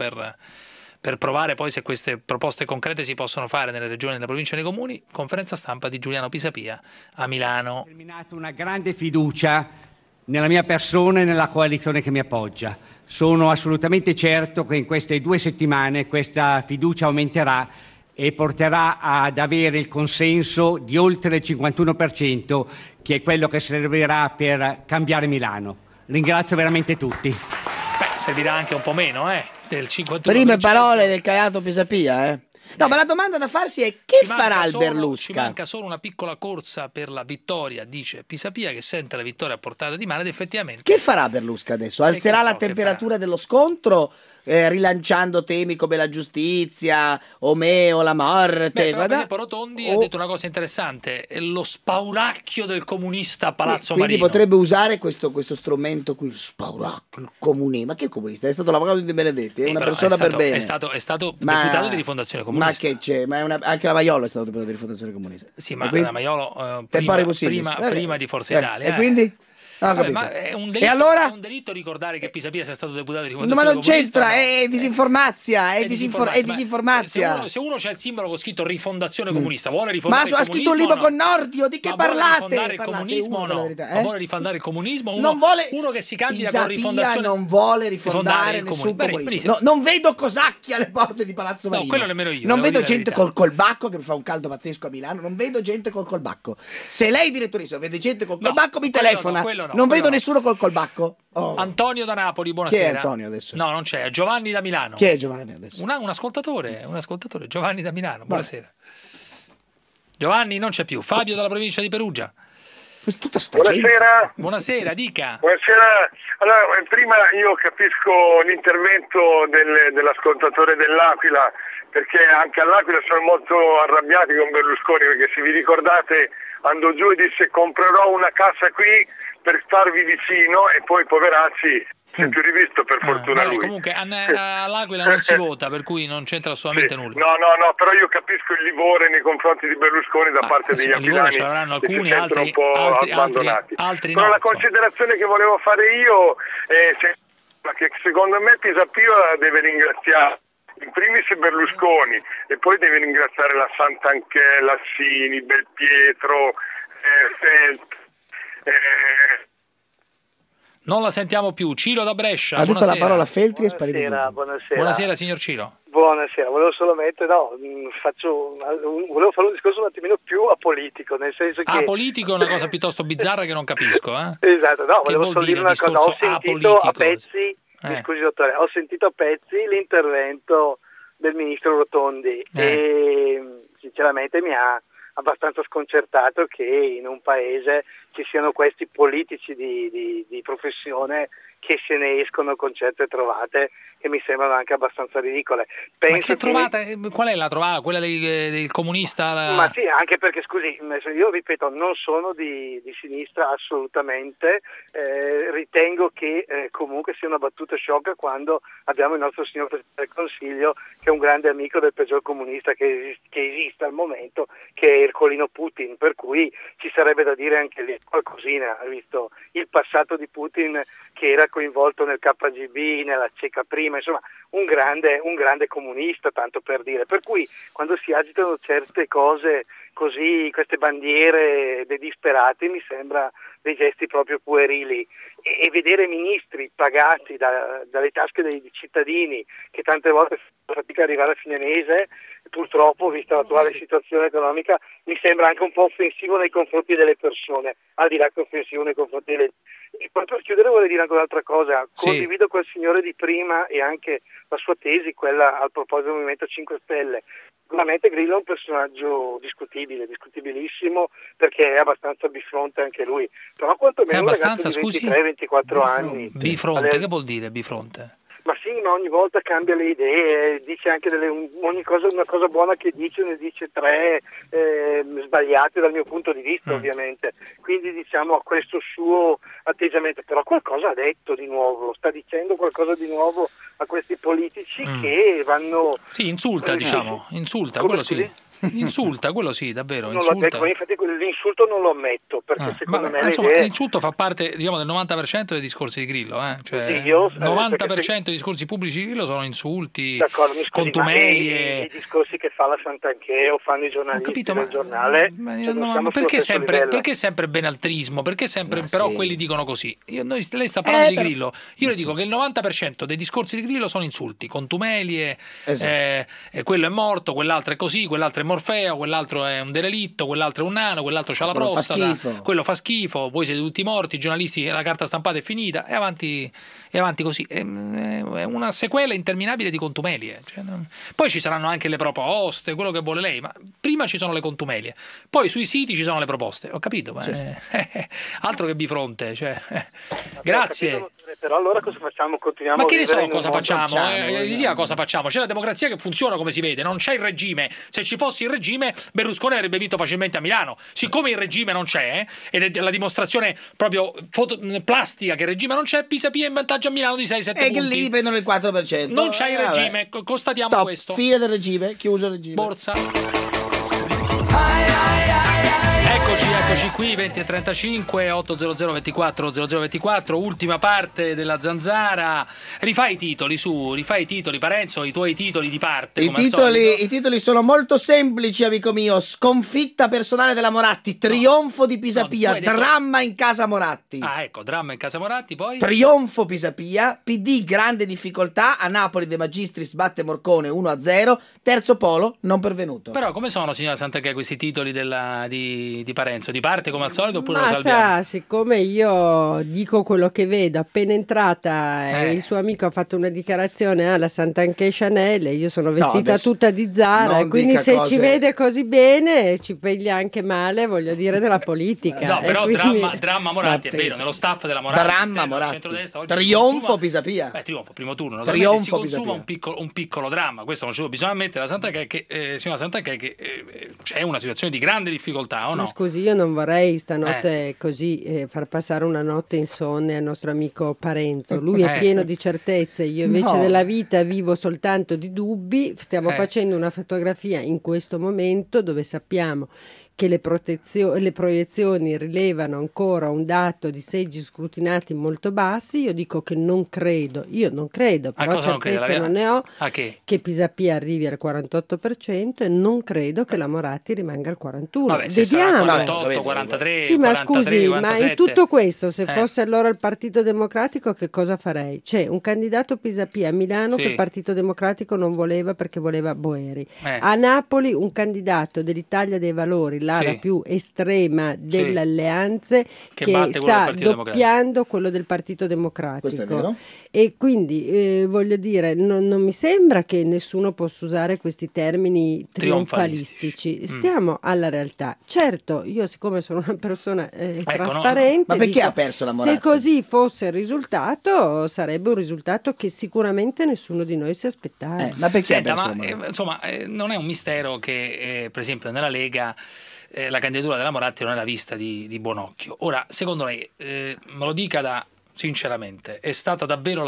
per provare poi se queste proposte concrete si possono fare nelle regioni, nelle province e nei comuni. Conferenza stampa di Giuliano Pisapia a Milano. Ho terminato una grande fiducia nella mia persona e nella coalizione che mi appoggia. Sono assolutamente certo che in queste 2 settimane questa fiducia aumenterà e porterà ad avere il consenso di oltre il 51%, che è quello che servirà per cambiare Milano. Ringrazio veramente tutti. Servirà anche un po' meno, del 51%. Prime parole del Caiato Pisapia, No, ma la domanda da farsi è: che farà il Berlusca? Ci manca solo una piccola corsa per la vittoria, dice Pisapia, che sente la vittoria a portata di mano ed effettivamente. Che farà Berlusca adesso? Alzerà la temperatura dello scontro, rilanciando temi come la giustizia, Omeo, la morte? Filippo Rotondi ha detto una cosa interessante: lo spauracchio del comunista a Palazzo Quindi Marino. potrebbe usare questo strumento qui, il spauracchio, il comunista. Ma che comunista? È stato l'avvocato di Benedetti, è una persona per bene. È stato deputato di Rifondazione Comunista. Ma che c'è? Anche la Maiolo è stato deputato di Rifondazione Comunista. Sì, ma la Maiolo prima di Forza Italia. E quindi? No, ma è un delitto, e allora? È un delitto ricordare che Pisapia sia stato deputato di Rifondazione Comunista. Ma non c'entra, è disinformazia, è disinformazia. Se uno c'ha il simbolo con scritto Rifondazione Comunista, vuole rifondare il comunismo. Ma ha scritto un libro con Nordio, di che parlate? Vuole rifondare il comunismo o no? Ma vuole rifondare il comunismo? Uno che si candida Pisapia con Rifondazione non vuole rifondare nessun comunismo. Non vedo cosacchi alle porte di Palazzo Marino. No, quello nemmeno io. Non vedo gente col colbacco, che fa un caldo pazzesco a Milano. Non vedo gente col colbacco. Se lei, direttoressa, vede gente col colbacco, mi telefona. Non vedo nessuno col colbacco. Antonio da Napoli, buonasera. Chi è Antonio adesso? No, non c'è, Giovanni da Milano. Chi è Giovanni adesso? Un ascoltatore, Giovanni da Milano, buonasera. Giovanni non c'è più. Fabio dalla provincia di Perugia. Buonasera. Buonasera, dica. Buonasera. Allora, prima io capisco l'intervento dell'ascoltatore dell'Aquila, perché anche all'Aquila sono molto arrabbiati con Berlusconi, perché se vi ricordate andò giù e disse: comprerò una casa qui per starvi vicino, e poi poveracci si è più rivisto, per fortuna lui. Comunque all'Aquila non si vota, per cui non c'entra assolutamente nulla. No, però io capisco il livore nei confronti di Berlusconi da parte degli aquilani, ce l'avranno alcuni, che si sentono un po' abbandonati. Altri però no, la considerazione che volevo fare io è che secondo me Pisapia deve ringraziare in primis Berlusconi, e poi deve ringraziare la Santanchè, Lassini, Belpietro, Felt. Non la sentiamo più. Ciro da Brescia. Ha detto la parola Feltri e sparito. Buonasera signor Ciro. Buonasera, volevo solamente volevo fare un discorso un attimino più apolitico, nel senso che apolitico è una cosa piuttosto bizzarra che non capisco, Esatto, volevo solo dire una cosa, ho sentito a pezzi, mi scusi dottore, ho sentito a pezzi l'intervento del ministro Rotondi e sinceramente mi ha abbastanza sconcertato che in un paese ci siano questi politici di professione che se ne escono con certe trovate che mi sembrano anche abbastanza ridicole. Ma che trovata? Qual è la trovata? Quella del comunista? Ma sì, anche perché, scusi, io ripeto, non sono di sinistra assolutamente, ritengo che comunque sia una battuta sciocca quando abbiamo il nostro signor Presidente del Consiglio, che è un grande amico del peggior comunista che esiste al momento, che è Ercolino Putin, per cui ci sarebbe da dire anche lì qualcosina, visto il passato di Putin, che era coinvolto nel KGB, nella CECA prima, insomma un grande comunista, tanto per dire, per cui quando si agitano certe cose così, queste bandiere dei disperati, mi sembra dei gesti proprio puerili, e vedere ministri pagati dalle tasche dei cittadini che tante volte fanno fatica ad arrivare a fine mese, purtroppo, vista l'attuale situazione economica, mi sembra anche un po' offensivo nei confronti delle persone, al di là che offensivo nei confronti delle... E poi per chiudere vorrei dire anche un'altra cosa, condivido quel signore di prima e anche la sua tesi, quella al proposito del Movimento 5 Stelle. Sicuramente Grillo è un personaggio discutibilissimo, perché è abbastanza bifronte anche lui, però quantomeno un ragazzo di 23-24 anni. Bifronte, che vuol dire bifronte? Ma sì, ma ogni volta cambia le idee, dice anche ogni cosa, una cosa buona che dice, ne dice tre sbagliate dal mio punto di vista, ovviamente. Quindi diciamo a questo suo atteggiamento, però qualcosa ha detto di nuovo, sta dicendo qualcosa di nuovo a questi politici che vanno... Sì, insulta, insulta, quello sì. Insulta, quello sì, davvero. Detto, infatti l'insulto non lo ammetto, perché secondo me l'insulto fa parte, diciamo, del 90% dei discorsi di Grillo, cioè il 90% dei discorsi pubblici di Grillo sono insulti, contumelie. I discorsi che fa la Sant'Anché o fanno i giornalisti del giornale. Ma perché sempre benaltrismo? Perché sempre però quelli dicono così? Lei sta parlando di Grillo, io le dico che il 90% dei discorsi di Grillo sono insulti, contumelie, quello è morto, quell'altro è così, quell'altro è Morfeo, quell'altro è un derelitto, quell'altro è un nano, quell'altro c'ha la prostata, quello fa schifo, voi siete tutti morti, i giornalisti, la carta stampata è finita, e avanti così. È una sequela interminabile di contumelie. Poi ci saranno anche le proposte, quello che vuole lei, ma prima ci sono le contumelie, poi sui siti ci sono le proposte, ho capito, ma altro che bifronte, grazie. Però allora cosa facciamo? Continuiamo ma che ne so cosa facciamo? Cosa facciamo? C'è la democrazia che funziona, come si vede, non c'è il regime. Se ci fosse il regime, Berlusconi avrebbe vinto facilmente a Milano. Siccome il regime non c'è, ed è la dimostrazione proprio plastica che il regime non c'è, Pisapia è in vantaggio a Milano di 6-7 punti. E che lì prendono il 4%. Non c'è il regime, constatiamo questo. Fine del regime, chiuso il regime. Borsa. Eccoci qui, 20:35, 800 24 0024, ultima parte della Zanzara. Rifai i titoli, Parenzo, i tuoi titoli di parte. I titoli sono molto semplici, amico mio. Sconfitta personale della Moratti, trionfo di Pisapia, dramma in casa Moratti. Ecco, dramma in casa Moratti, poi trionfo Pisapia, PD grande difficoltà, a Napoli De Magistris batte Morcone 1-0, terzo polo non pervenuto. Però come sono, signora Sant'Anché, questi titoli di Parenzo? Di parte come al solito oppure lo salviamo? Siccome io dico quello che vedo, appena entrata il suo amico ha fatto una dichiarazione alla Sant'Anché Chanel, io sono vestita tutta di Zara, quindi se ci vede così bene ci piglia anche male, voglio dire, della politica. No, però quindi... dramma Moratti, è vero, nello staff della Moratti. Dramma Moratti. Trionfo Pisapia. Trionfo, primo turno. Trionfo si consuma un piccolo dramma, questo non c'è, bisogna ammettere la Sant'Anché signora Sant'Anché che c'è una situazione di grande difficoltà, o no? Ma scusi, io non vorrei stanotte così far passare una notte insonne al nostro amico Parenzo. Lui è pieno di certezze, io invece nella vita vivo soltanto di dubbi. Stiamo facendo una fotografia in questo momento dove sappiamo che le proiezioni rilevano ancora un dato di seggi scrutinati molto bassi. Io dico che non credo, però certezza non ne ho, che Pisapia arrivi al 48% e non credo che la Moratti rimanga al 41%. Vabbè, vediamo. 48, 43, sì, ma 43, scusi, 47. ma in tutto questo, se fosse allora il Partito Democratico, che cosa farei? C'è un candidato Pisapia a Milano che il Partito Democratico non voleva perché voleva Boeri. A Napoli un candidato dell'Italia dei Valori, l'ala più estrema delle alleanze, che sta doppiando quello del Partito Democratico. Questo è vero. E quindi voglio dire, non mi sembra che nessuno possa usare questi termini trionfalistici. Stiamo alla realtà. Certo, io siccome sono una persona trasparente, ma perché ha perso la Moratti? Se così fosse il risultato, sarebbe un risultato che sicuramente nessuno di noi si aspettava. Ma perché insomma, non è un mistero che per esempio nella Lega la candidatura della Moratti non era vista di buon occhio. Ora, secondo lei, me lo dica sinceramente, è stata davvero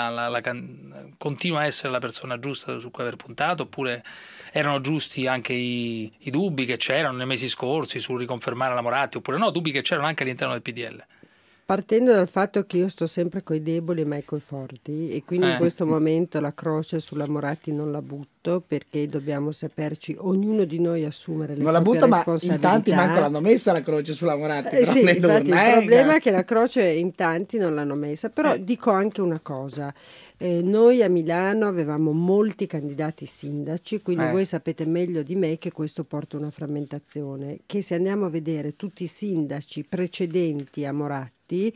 continua a essere la persona giusta su cui aver puntato, oppure erano giusti anche i dubbi che c'erano nei mesi scorsi sul riconfermare la Moratti, oppure no, dubbi che c'erano anche all'interno del PDL? Partendo dal fatto che io sto sempre coi deboli e mai coi forti, e quindi in questo momento la croce sulla Moratti non la butto, butto, perché dobbiamo saperci ognuno di noi assumere le non la proprie butta, ma in responsabilità. tanti manco l'hanno messa la croce sulla Moratti. Però Sì, infatti nell'urna, il problema è che la croce in tanti non l'hanno messa, però dico anche una cosa. Noi a Milano avevamo molti candidati sindaci, quindi voi sapete meglio di me che questo porta una frammentazione, che se andiamo a vedere tutti i sindaci precedenti a Moratti,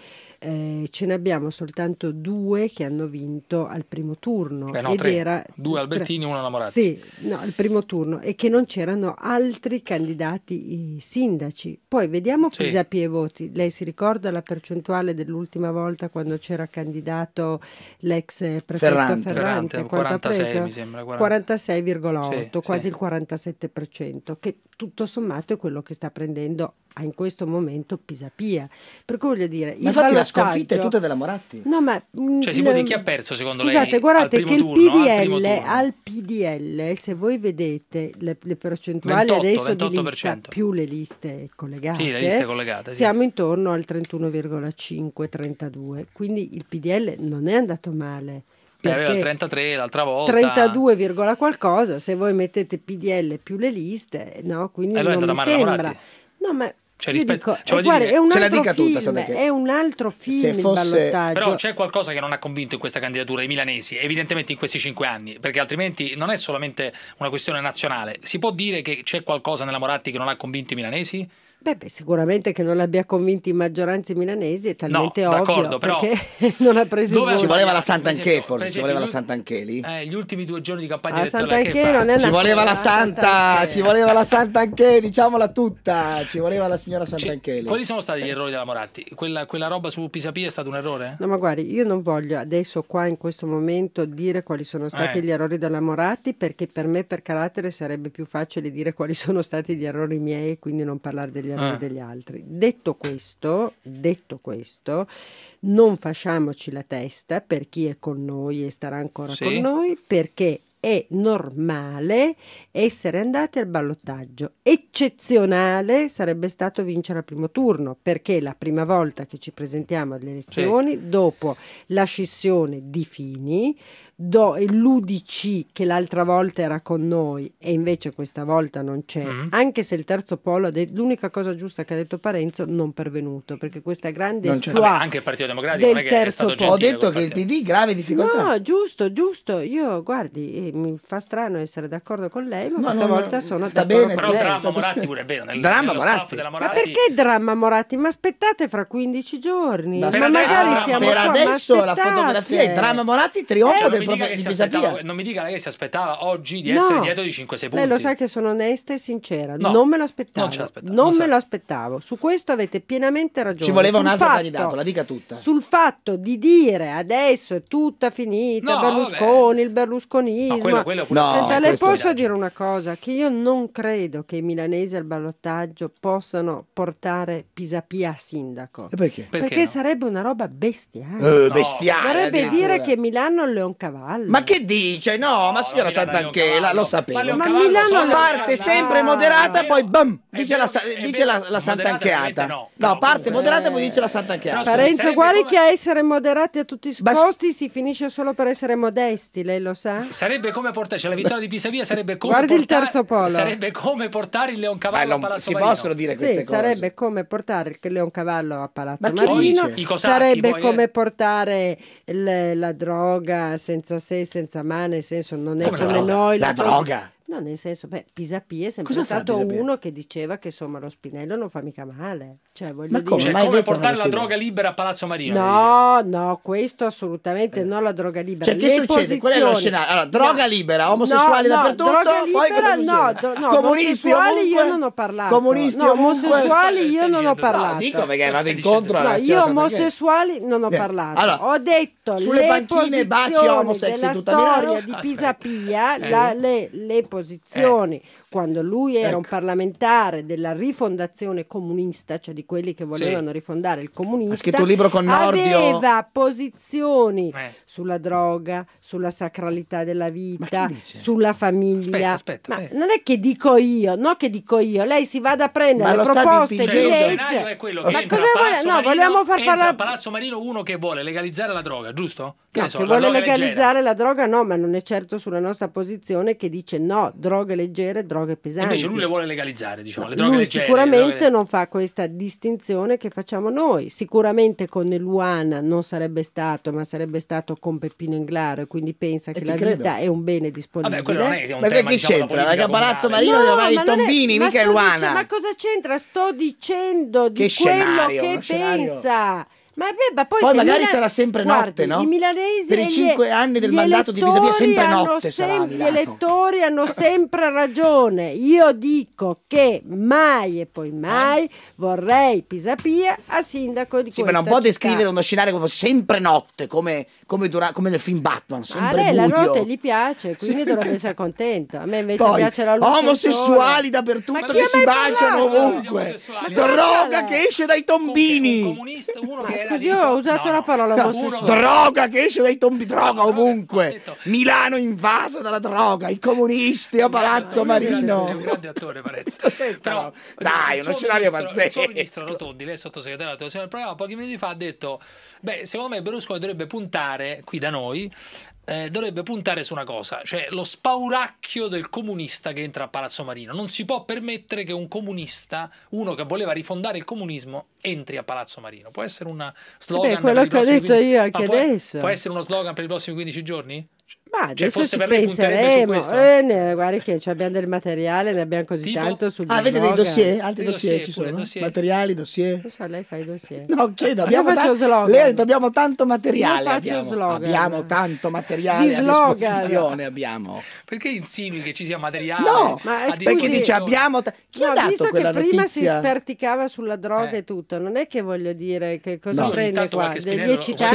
ce ne abbiamo soltanto 2 che hanno vinto al primo turno. No, 3. 2 Albertini e 1 Moratti. Sì, no, al primo turno, e che non c'erano altri candidati sindaci. Poi vediamo Pisapia e voti. Lei si ricorda la percentuale dell'ultima volta quando c'era candidato l'ex prefetto Ferrante? 46 mi sembra. 46,8, quasi il 47%, che tutto sommato è quello che sta prendendo in questo momento Pisapia. Per cui voglio dire, ma infatti la sconfitta è tutta della Moratti. No, ma si può dire chi ha perso secondo lei? Scusate, guardate che il PDL al PDL, se voi vedete le percentuali 28, adesso 28%. di lista più le liste collegate, le liste collegate, siamo intorno al 31,5-32, quindi il PDL non è andato male. Aveva il 33 l'altra volta, 32, qualcosa, se voi mettete PDL più le liste, no, quindi allora non mi sembra. No, ma dico, guarda, è un altro film, è un altro film il ballottaggio. Però c'è qualcosa che non ha convinto in questa candidatura i milanesi, evidentemente in questi 5 anni, perché altrimenti non è solamente una questione nazionale. Si può dire che c'è qualcosa nella Moratti che non ha convinto i milanesi? Beh, sicuramente che non l'abbia convinti in maggioranza i milanesi è talmente ovvio, però, perché non ha preso il ci voleva la Sant'Anché, forse ci voleva la Sant'Anché lì. Gli ultimi 2 giorni di campagna elettorale non è ci voleva la Santa, ci voleva la Sant'Anché, diciamola tutta, ci voleva la signora Sant'Anché lì. Quali sono stati gli errori della Moratti? Quella roba su Pisapia è stato un errore? No, ma guardi, io non voglio adesso qua in questo momento dire quali sono stati gli errori della Moratti, perché per me per carattere sarebbe più facile dire quali sono stati gli errori miei e quindi non parlare degli errori degli altri. Detto questo, non facciamoci la testa per chi è con noi e starà ancora con noi, perché è normale essere andati al ballottaggio. Eccezionale sarebbe stato vincere al primo turno, perché la prima volta che ci presentiamo alle elezioni, dopo la scissione di Fini, l'UDC che l'altra volta era con noi e invece questa volta non c'è, anche se il terzo polo l'unica cosa giusta che ha detto Parenzo non pervenuto, perché questa grande anche il Partito Democratico del non è che terzo è stato polo. Ho detto che il PD grave difficoltà. No, giusto, io guardi, mi fa strano essere d'accordo con lei, ma questa volta sono d'accordo con però lei. dramma Moratti pure è vero, dramma Moratti. Della Moratti. Ma perché dramma Moratti? Ma aspettate fra 15 giorni, ma magari siamo per qua, adesso la fotografia è dramma Moratti trionfo del proprio di Pisapia. Non mi dica lei che si aspettava oggi di essere dietro di 5-6 punti. Lei lo sa che sono onesta e sincera, non me lo aspettavo. Non me lo aspettavo. Su questo avete pienamente ragione. Ci voleva un altro candidato, la dica tutta. Sul fatto di dire adesso è tutta finita, Berlusconi, il berlusconismo. Senta, le posso dire una cosa, che io non credo che i milanesi al ballottaggio possano portare Pisapia a sindaco. E perché? Perché sarebbe una roba bestiale. Bestiale. Vorrebbe dire che Milano è un leoncavallo. Ma che dice? No, ma signora Sant'Anché, lo sapevo. Ma Milano parte sempre moderata, poi bam, dice la Sant'Ancheata. No, parte moderata e poi dice la Sant'Ancheata. Parenzo, guardi che a essere moderati a tutti i costi si finisce solo per essere modesti, lei lo sa? Sarebbe come portare, cioè la vittoria di Pisapia sarebbe come guardi il terzo polo. Sarebbe come portare il Leoncavallo a Palazzo Marino. Si possono dire queste cose. Sarebbe come portare il Leoncavallo a Palazzo Marino. Sarebbe come portare la droga senza sé, senza ma, nel senso non è come noi. La droga? No, nel senso, Pisapia è sempre stato uno che diceva che insomma lo spinello non fa mica male. Cioè, voglio dire, come portare la droga libera a Palazzo Marino? No, questo assolutamente non la droga libera. Cioè, che succede? Qual è lo scenario? Allora, droga libera, omosessuali dappertutto, droga libera, comunisti omosessuali io non ho parlato. Omosessuali io non ho parlato. Dico perché vado incontro alla io omosessuali non ho parlato. Allora, ho detto sulle panchine baci omosessuali della storia di Pisapia, le posizioni posizioni quando lui era un parlamentare della rifondazione comunista, cioè di quelli che volevano rifondare il comunismo, ha scritto un libro con Nordio, aveva posizioni sulla droga, sulla sacralità della vita, sulla famiglia. Aspetta, ma non è che dico io, lei si vada a prendere le proposte di legge. È quello ma che cosa vuole? No, vogliamo far parlare a Palazzo Marino uno che vuole legalizzare la droga, giusto? Che vuole legalizzare la droga, no, ma non è certo sulla nostra posizione, che dice no, droghe leggere, droghe pesanti. Invece lui le vuole legalizzare, diciamo, le droghe lui leggere. Sicuramente non fa questa distinzione che facciamo noi. Sicuramente con Eluana non sarebbe stato, ma sarebbe stato con Peppino Inglaro, quindi pensa che la vita è un bene disponibile. Vabbè, quello non è un ma tema, che c'entra? Perché a Palazzo Marino dove vai i tombini, mica Eluana. Ma cosa c'entra? Sto dicendo di quello che pensa. Ma poi magari sarà sempre notte, no? I milanesi per i 5 anni del mandato di Pisapia sempre notte sarà gli elettori hanno sempre ragione. Come dico che mai e poi mai vorrei Pisapia a sindaco di questa ma non può città. descrivere uno scenario come sempre notte, come nel film Batman, sempre buio. La notte gli piace, quindi dovrebbe essere contento. A me invece poi, piace la luce. Omosessuali dappertutto che si baciano ovunque. Droga che esce dai tombini. Uno che scusi, io ho usato la parola omosessuale. Droga che esce dai tombi, droga ovunque. Milano invaso dalla droga, i comunisti a Palazzo Marino. È un grande attore, Parenzo. Però dai, uno scenario pazzesco. Il ministro Rotondi, lei è sottosegretario dell'attuazione del programma, pochi minuti fa ha detto: beh, secondo me Berlusconi dovrebbe puntare qui da noi. Dovrebbe puntare su una cosa, cioè lo spauracchio del comunista che entra a Palazzo Marino. Non si può permettere che un comunista, uno che voleva rifondare il comunismo, entri a Palazzo Marino. Può essere una slogan quello che ho detto io anche adesso. Può essere uno slogan per i prossimi 15 giorni? Ma adesso ci penseremo. Guardi che abbiamo del materiale, ne abbiamo così tanto sul avete dei dossier? Altri dossier ci sono? Dossier. Materiali, dossier? Non so, lei fa i dossier. No, chiedo, abbiamo tanto materiale. Abbiamo tanto materiale a disposizione. Perché insinui che ci sia materiale? No, perché dice abbiamo... Chi ha dato visto quella che prima notizia? Si sperticava sulla droga e tutto, non è che voglio dire che cosa prende qua? Degli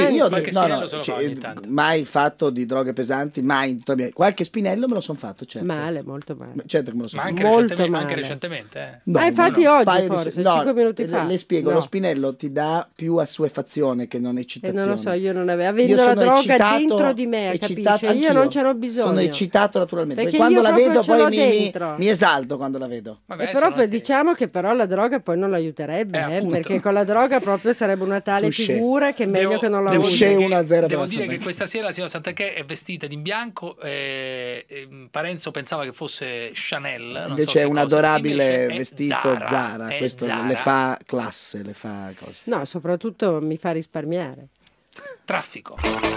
eccitanti? Mai fatto di droghe pesanti, mai. Qualche spinello me lo sono fatto, certo. Male, molto male. Certo che me lo sono fatto. Anche recentemente. No, infatti oggi forse, 5 minuti fa. Le spiego, lo spinello ti dà più assuefazione che non eccitazione. Non lo so, io non avevo. Avendo la droga dentro di me, capisce? Io non c'ero bisogno. Sono eccitato naturalmente. Perché quando la vedo poi mi esalto quando la vedo. Però diciamo che però la droga poi non l'aiuterebbe, perché con la droga proprio sarebbe una tale figura che è meglio che non la usi. Devo dire che questa sera la signora Santanchè è vestita di bianco. Parenzo pensava che fosse Chanel, invece è un adorabile vestito Zara. Questo Zara. Le fa classe, le fa cose. No, soprattutto mi fa risparmiare. Traffico.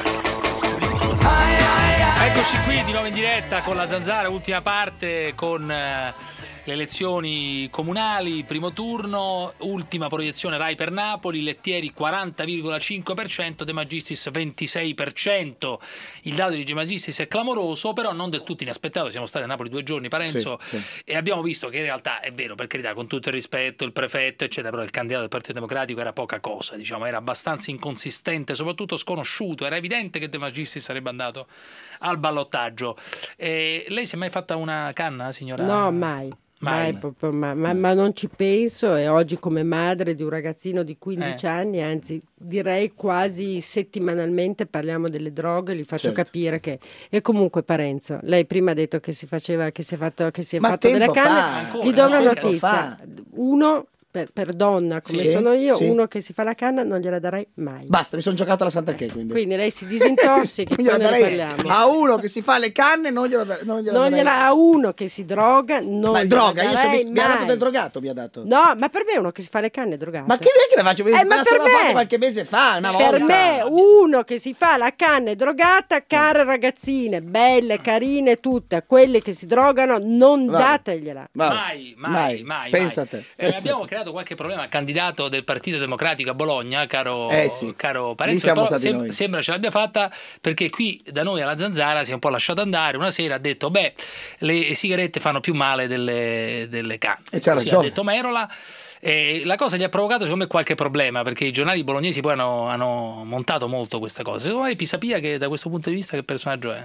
Eccoci qui di nuovo in diretta con la Zanzara, ultima parte con le elezioni comunali, primo turno, ultima proiezione Rai per Napoli, Lettieri 40,5%, De Magistris 26%. Il dato di De Magistris è clamoroso, però non del tutto inaspettato. Siamo stati a Napoli 2 giorni, Parenzo, e abbiamo visto che in realtà è vero, per carità, con tutto il rispetto, il prefetto eccetera, però il candidato del Partito Democratico era poca cosa, diciamo, era abbastanza inconsistente, soprattutto sconosciuto. Era evidente che De Magistris sarebbe andato al ballottaggio. Lei si è mai fatta una canna, signora? No, mai. Ma non ci penso, e oggi come madre di un ragazzino di 15 anni, anzi direi quasi settimanalmente parliamo delle droghe, gli faccio capire che... E comunque Parenzo, lei prima ha detto che si è fatto delle canne, gli do una notizia, uno per donna come sono io, uno che si fa la canna non gliela darei mai. Basta, mi sono giocato alla Santanchè, quindi lei si disintossica. Non gliela darei a uno che si fa le canne, non gliela darei. A uno che si droga non ma gliela droga, darei mi ha dato del drogato, mi ha dato. No, ma per me uno che si fa le canne è drogato. Ma che me faccio vedere? Ma per me fatto qualche mese fa, una volta. Per me uno che si fa la canna è drogata, care ragazzine, belle, carine tutte, quelle che si drogano non dategliela. Mai. Pensate. Abbiamo creato qualche problema al candidato del Partito Democratico a Bologna, caro Parenzo, siamo stati noi. Sembra ce l'abbia fatta, perché qui da noi alla Zanzara si è un po' lasciato andare. Una sera ha detto le sigarette fanno più male delle canne, e c'ha ragione. Ha detto Merola. La cosa gli ha provocato secondo me qualche problema, perché i giornali bolognesi poi hanno montato molto questa cosa. Secondo me Pisapia, che da questo punto di vista che personaggio è?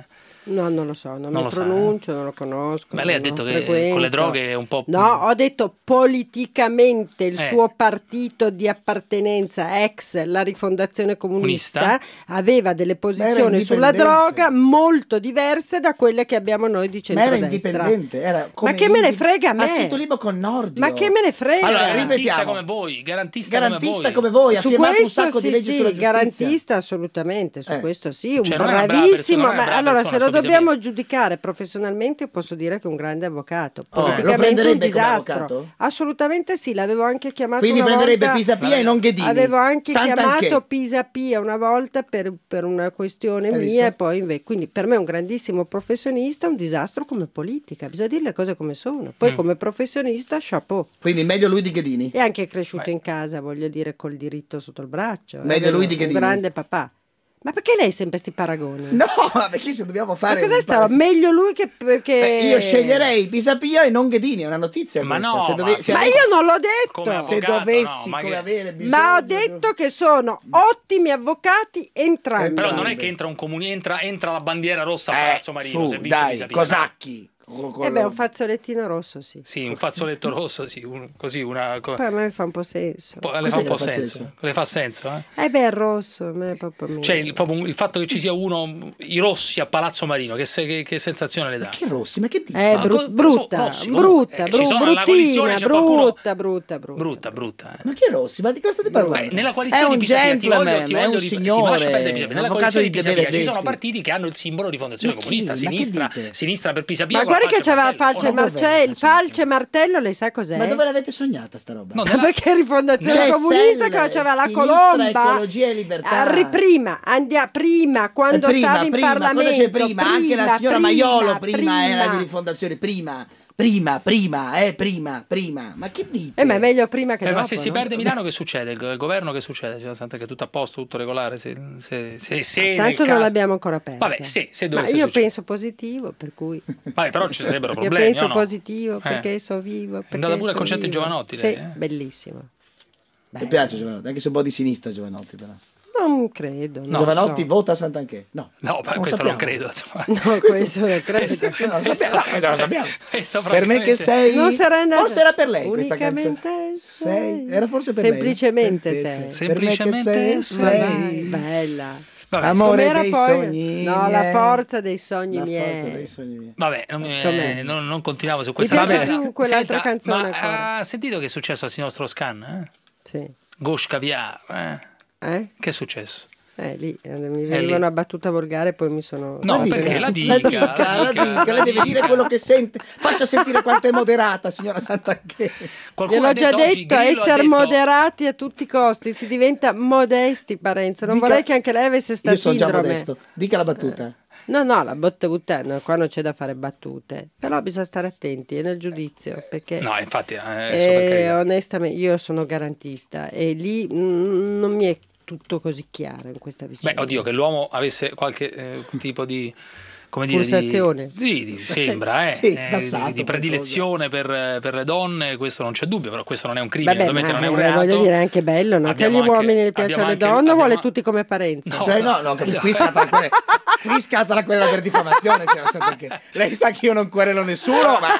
No, non lo so, non mi pronuncio, non lo conosco. Ma lei ha detto che con le droghe è un po'... No, ho detto politicamente il suo partito di appartenenza, ex la Rifondazione Comunista, aveva delle posizioni sulla droga molto diverse da quelle che abbiamo noi di centrodestra. Ma era indipendente, era come ma che me ne frega a me? Ha scritto libro con Nordio. Ma che me ne frega? Allora, ripetiamo. Garantista come voi, ha su firmato questo un sacco di leggi sulla giustizia. Garantista assolutamente, su questo sì, un Cioè, non è una brava bravissimo, persona, non è una ma brava allora persona, se lo suo dobbiamo giudicare professionalmente posso dire che è un grande avvocato, lo politicamente un prenderebbe come disastro. avvocato? Assolutamente sì, l'avevo anche chiamato Quindi una prenderebbe volta, Pisapia e non Ghedini. avevo anche Sant'Anché. chiamato Pisapia una volta per una questione Hai mia visto? e poi quindi per me è un grandissimo professionista, un disastro come politica, bisogna dire le cose come sono, poi come professionista chapeau. Quindi meglio lui di Ghedini. E anche cresciuto in casa, voglio dire, col diritto sotto il braccio. Meglio lui di Un Ghedini. grande papà. Ma perché lei ha sempre sti paragoni? No, perché se dobbiamo fare... Ma cos'è stato? Meglio lui che... io sceglierei Pisapia e non Ghedini, è una notizia Ma questa. no, se ma io non l'ho detto. Se dovessi avere bisogno... Ma ho detto che sono ottimi avvocati entrambi. Però non è che entra un comune, entra la bandiera rossa a Palazzo Marino. Se vince dai, Pisapia. Cosacchi. Un fazzolettino rosso, sì. Sì, un fazzoletto rosso, sì, così una... Poi a me fa un po' senso. Le fa un po' senso. Le fa senso, eh? Beh, il rosso, a me proprio mio. Cioè, proprio il fatto che ci sia i rossi a Palazzo Marino, che sensazione le dà? Ma che rossi? Ma che dici? Brutta, brutta. Ma che rossi? Ma di cosa state parlando? Nella coalizione di Pisapia, ti voglio è un signore. Nella coalizione di Pisapia ci sono partiti che hanno il simbolo di Fondazione Comunista, sinistra per Pisapia. Ma guarda che c'aveva il falce martello, lei sa cos'è? Ma dove l'avete sognata sta roba? Ma perché Rifondazione Comunista che c'aveva la colomba, ecologia e libertà. Prima quando stava in Parlamento. Cosa c'è prima? Anche la signora Maiolo prima era di Rifondazione, prima. Ma che dite? Ma è meglio prima che dopo. Ma se si perde Milano che succede? Il governo che succede? Cioè, Santa, che è tutto a posto, tutto regolare? Se tanto non l'abbiamo ancora persa. Vabbè, se ma io penso positivo, per cui... Vabbè, però ci sarebbero problemi, io penso positivo, perché sono vivo. È andata pure al concerto di Giovanotti, lei, bellissimo. Mi piace Giovanotti, anche se un po' di sinistra Giovanotti però. Non credo. No, Giovanotti vota a Sant'Anché? No, questo non credo. No, questo non credo. Non lo sappiamo. Per me che sei... Non sarà andato... Forse era per lei questa canzone. Sei. Era forse per Semplicemente lei. sei. Semplicemente sei. Bella. Vabbè, amore dei sogni miei. La forza dei sogni miei. Vabbè, non continuiamo su questa. Mi piace più quell'altra canzone. Ma ha sentito che è successo al signor Strauss-Kahn? Sì. Gauche Caviar. Che è successo? Lì mi veniva una battuta volgare, poi mi sono... No, perché la dica. Lei deve dire quello che sente. Faccia sentire quanto è moderata, signora Sant'Anché. Gliel'ho già detto, essere moderati a tutti i costi, si diventa modesti, Parenzo. Non vorrei che anche lei avesse sta sindrome. Io sono già modesto. Dica la battuta. No, la battuta, qua non c'è da fare battute, però bisogna stare attenti nel giudizio, perché no, infatti, onestamente io sono garantista e lì non mi è tutto così chiaro in questa vicenda. Beh, oddio, che l'uomo avesse qualche tipo di... come dire, pulsazione. Sembra, di predilezione per le donne, questo non c'è dubbio, però questo non è un crimine, ovviamente non è un reato. Voglio dire, è anche bello, no? Che agli uomini le piacciono le donne, vuole tutti come Parenzo. Qui scatta la querela per diffamazione, signora Sant'Anché. Lei sa che io non querelo nessuno, ma...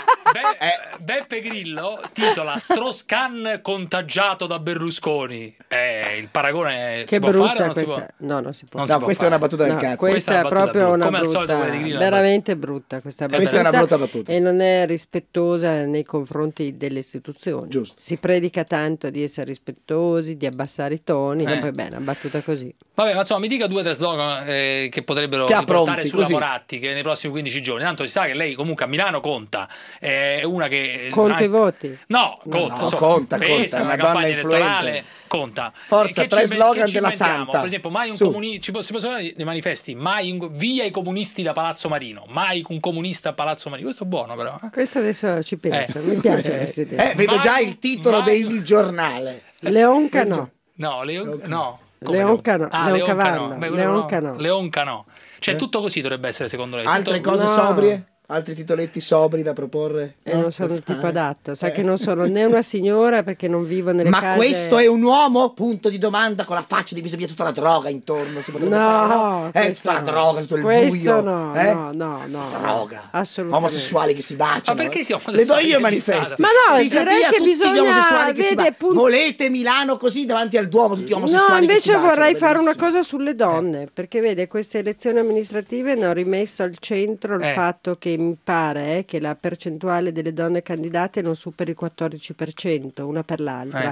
Beppe Grillo titola Strauss-Kahn contagiato da Berlusconi. Il paragone che si può fare o non questa... si può? No, non si può. No, questa è una battuta del cazzo. Questa è proprio una come al brutta, solito quella di Grillo, veramente brutta. Questa è una brutta battuta. E non è rispettosa nei confronti delle istituzioni. Giusto. Si predica tanto di essere rispettosi, di abbassare i toni, e poi bene, una battuta così. Vabbè, ma insomma, mi dica 2 o 3 slogan che potrebbero riportare sulla Moratti che nei prossimi 15 giorni. Tanto si sa che lei comunque a Milano conta. È una che... Conta i voti? No, conta. No, conta, è una donna influente. Conta. Forza, 3 slogan della Santa. Per esempio, mai si possono fare dei manifesti, via i comunisti da Palazzo Marino, mai un comunista a Palazzo Marino. Questo è buono però. Questo adesso ci penso, mi piace questa idea. Vedo già il titolo del giornale. Leonca no. No, no. Leonca no. Leonca no. Leonca no. Cioè tutto così dovrebbe essere secondo lei. Altre cose sobrie? Altri titoletti sobri da proporre? Non sono il tipo adatto, sa che non sono né una signora perché non vivo nelle case. Ma questo è un uomo? Punto di domanda, con la faccia di via tutta la droga intorno. No, tutta la droga, tutto il buio. No. Droga. Assolutamente. Omosessuali che si baciano. Ma perché si Le do io i manifesti. Ma no, direi che bisogna... omosessuali che si baciano. Volete Milano così davanti al Duomo, tutti omosessuali? No, invece che si baciano, vorrei fare una cosa sulle donne, perché vede, queste elezioni amministrative ne ho rimesso al centro il fatto che mi pare che la percentuale delle donne candidate non superi il 14%, una per l'altra.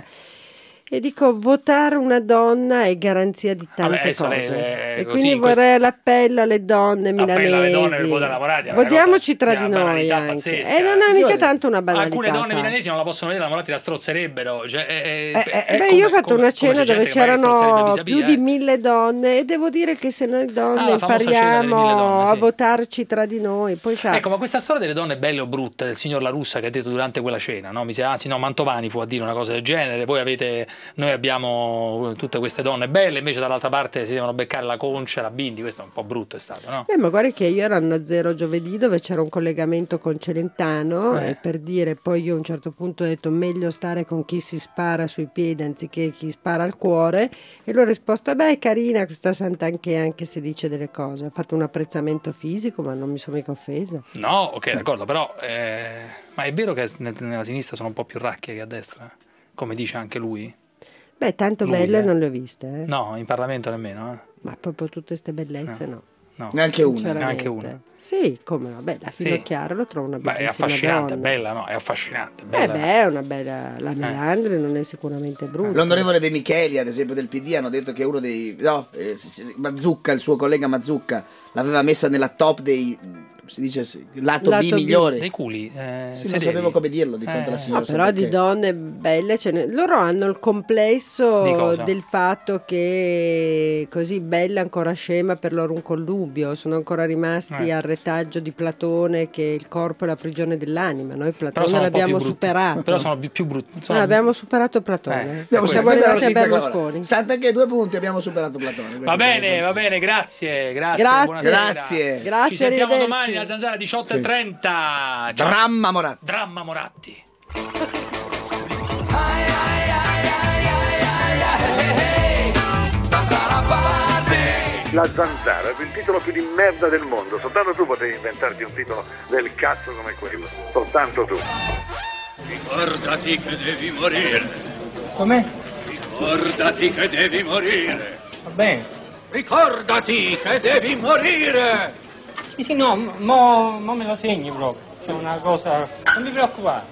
E dico, votare una donna è garanzia di tante cose. E quindi vorrei l'appello alle donne milanesi. Appello alle donne per votare Moratti. Votiamoci tra di noi anche. E non è mica tanto una banalità. Alcune donne milanesi non la possono vedere, la Moratti la strozzerebbero. Io ho fatto una cena dove c'erano più di 1000 donne e devo dire che se noi donne impariamo a votarci tra di noi, poi sa. Ecco, ma questa storia delle donne belle o brutte del signor La Russa che ha detto durante quella cena, no? Anzi no, Mantovani fu a dire una cosa del genere, poi noi abbiamo tutte queste donne belle, invece dall'altra parte si devono beccare la Concia, la Bindi, questo è un po' brutto, è stato, no? Ma guarda che io ero anno zero giovedì dove c'era un collegamento con Celentano e per dire, poi io a un certo punto ho detto meglio stare con chi si spara sui piedi anziché chi spara al cuore, e lui ha risposto è carina questa Santanchè anche se dice delle cose, ha fatto un apprezzamento fisico ma non mi sono mica offesa. No, ok, d'accordo, però ma è vero che nella sinistra sono un po' più racchie che a destra, come dice anche lui? Tanto belle non le ho viste. No, in Parlamento nemmeno. Ma proprio tutte queste bellezze no. Neanche una. Sì, come la Finocchiaro lo trovo una bellissima è affascinante, donna. Bella, no, è affascinante. È una bella. La Melandri non è sicuramente brutta. L'onorevole De Micheli, ad esempio, del PD, hanno detto che uno dei. Mazzucca, il suo collega Mazzucca, l'aveva messa nella top dei. Si dice lato B migliore dei culi, non sapevo come dirlo di fronte alla signora. Però di donne belle loro hanno il complesso del fatto che così bella ancora scema per loro un connubio, sono ancora rimasti al retaggio di Platone che il corpo è la prigione dell'anima. Noi Platone l'abbiamo superato, però sono più brutti. Abbiamo superato Platone, siamo arrivati a Berlusconi. Santanchè 2 punti, abbiamo superato Platone. Va bene, grazie. Grazie, ci sentiamo domani la Zanzara 18:30. Dramma Moratti. La Zanzara è il titolo più di merda del mondo. Soltanto tu potevi inventarti un titolo del cazzo come quello. Soltanto tu. Ricordati che devi morire. Com'è? Ricordati che devi morire. Va bene. Ricordati che devi morire. Sì, no, mo me lo segni proprio. C'è una cosa. Non mi preoccupare.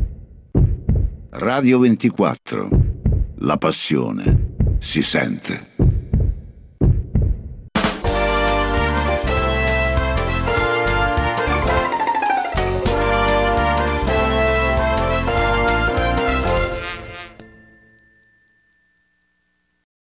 Radio 24. La passione si sente.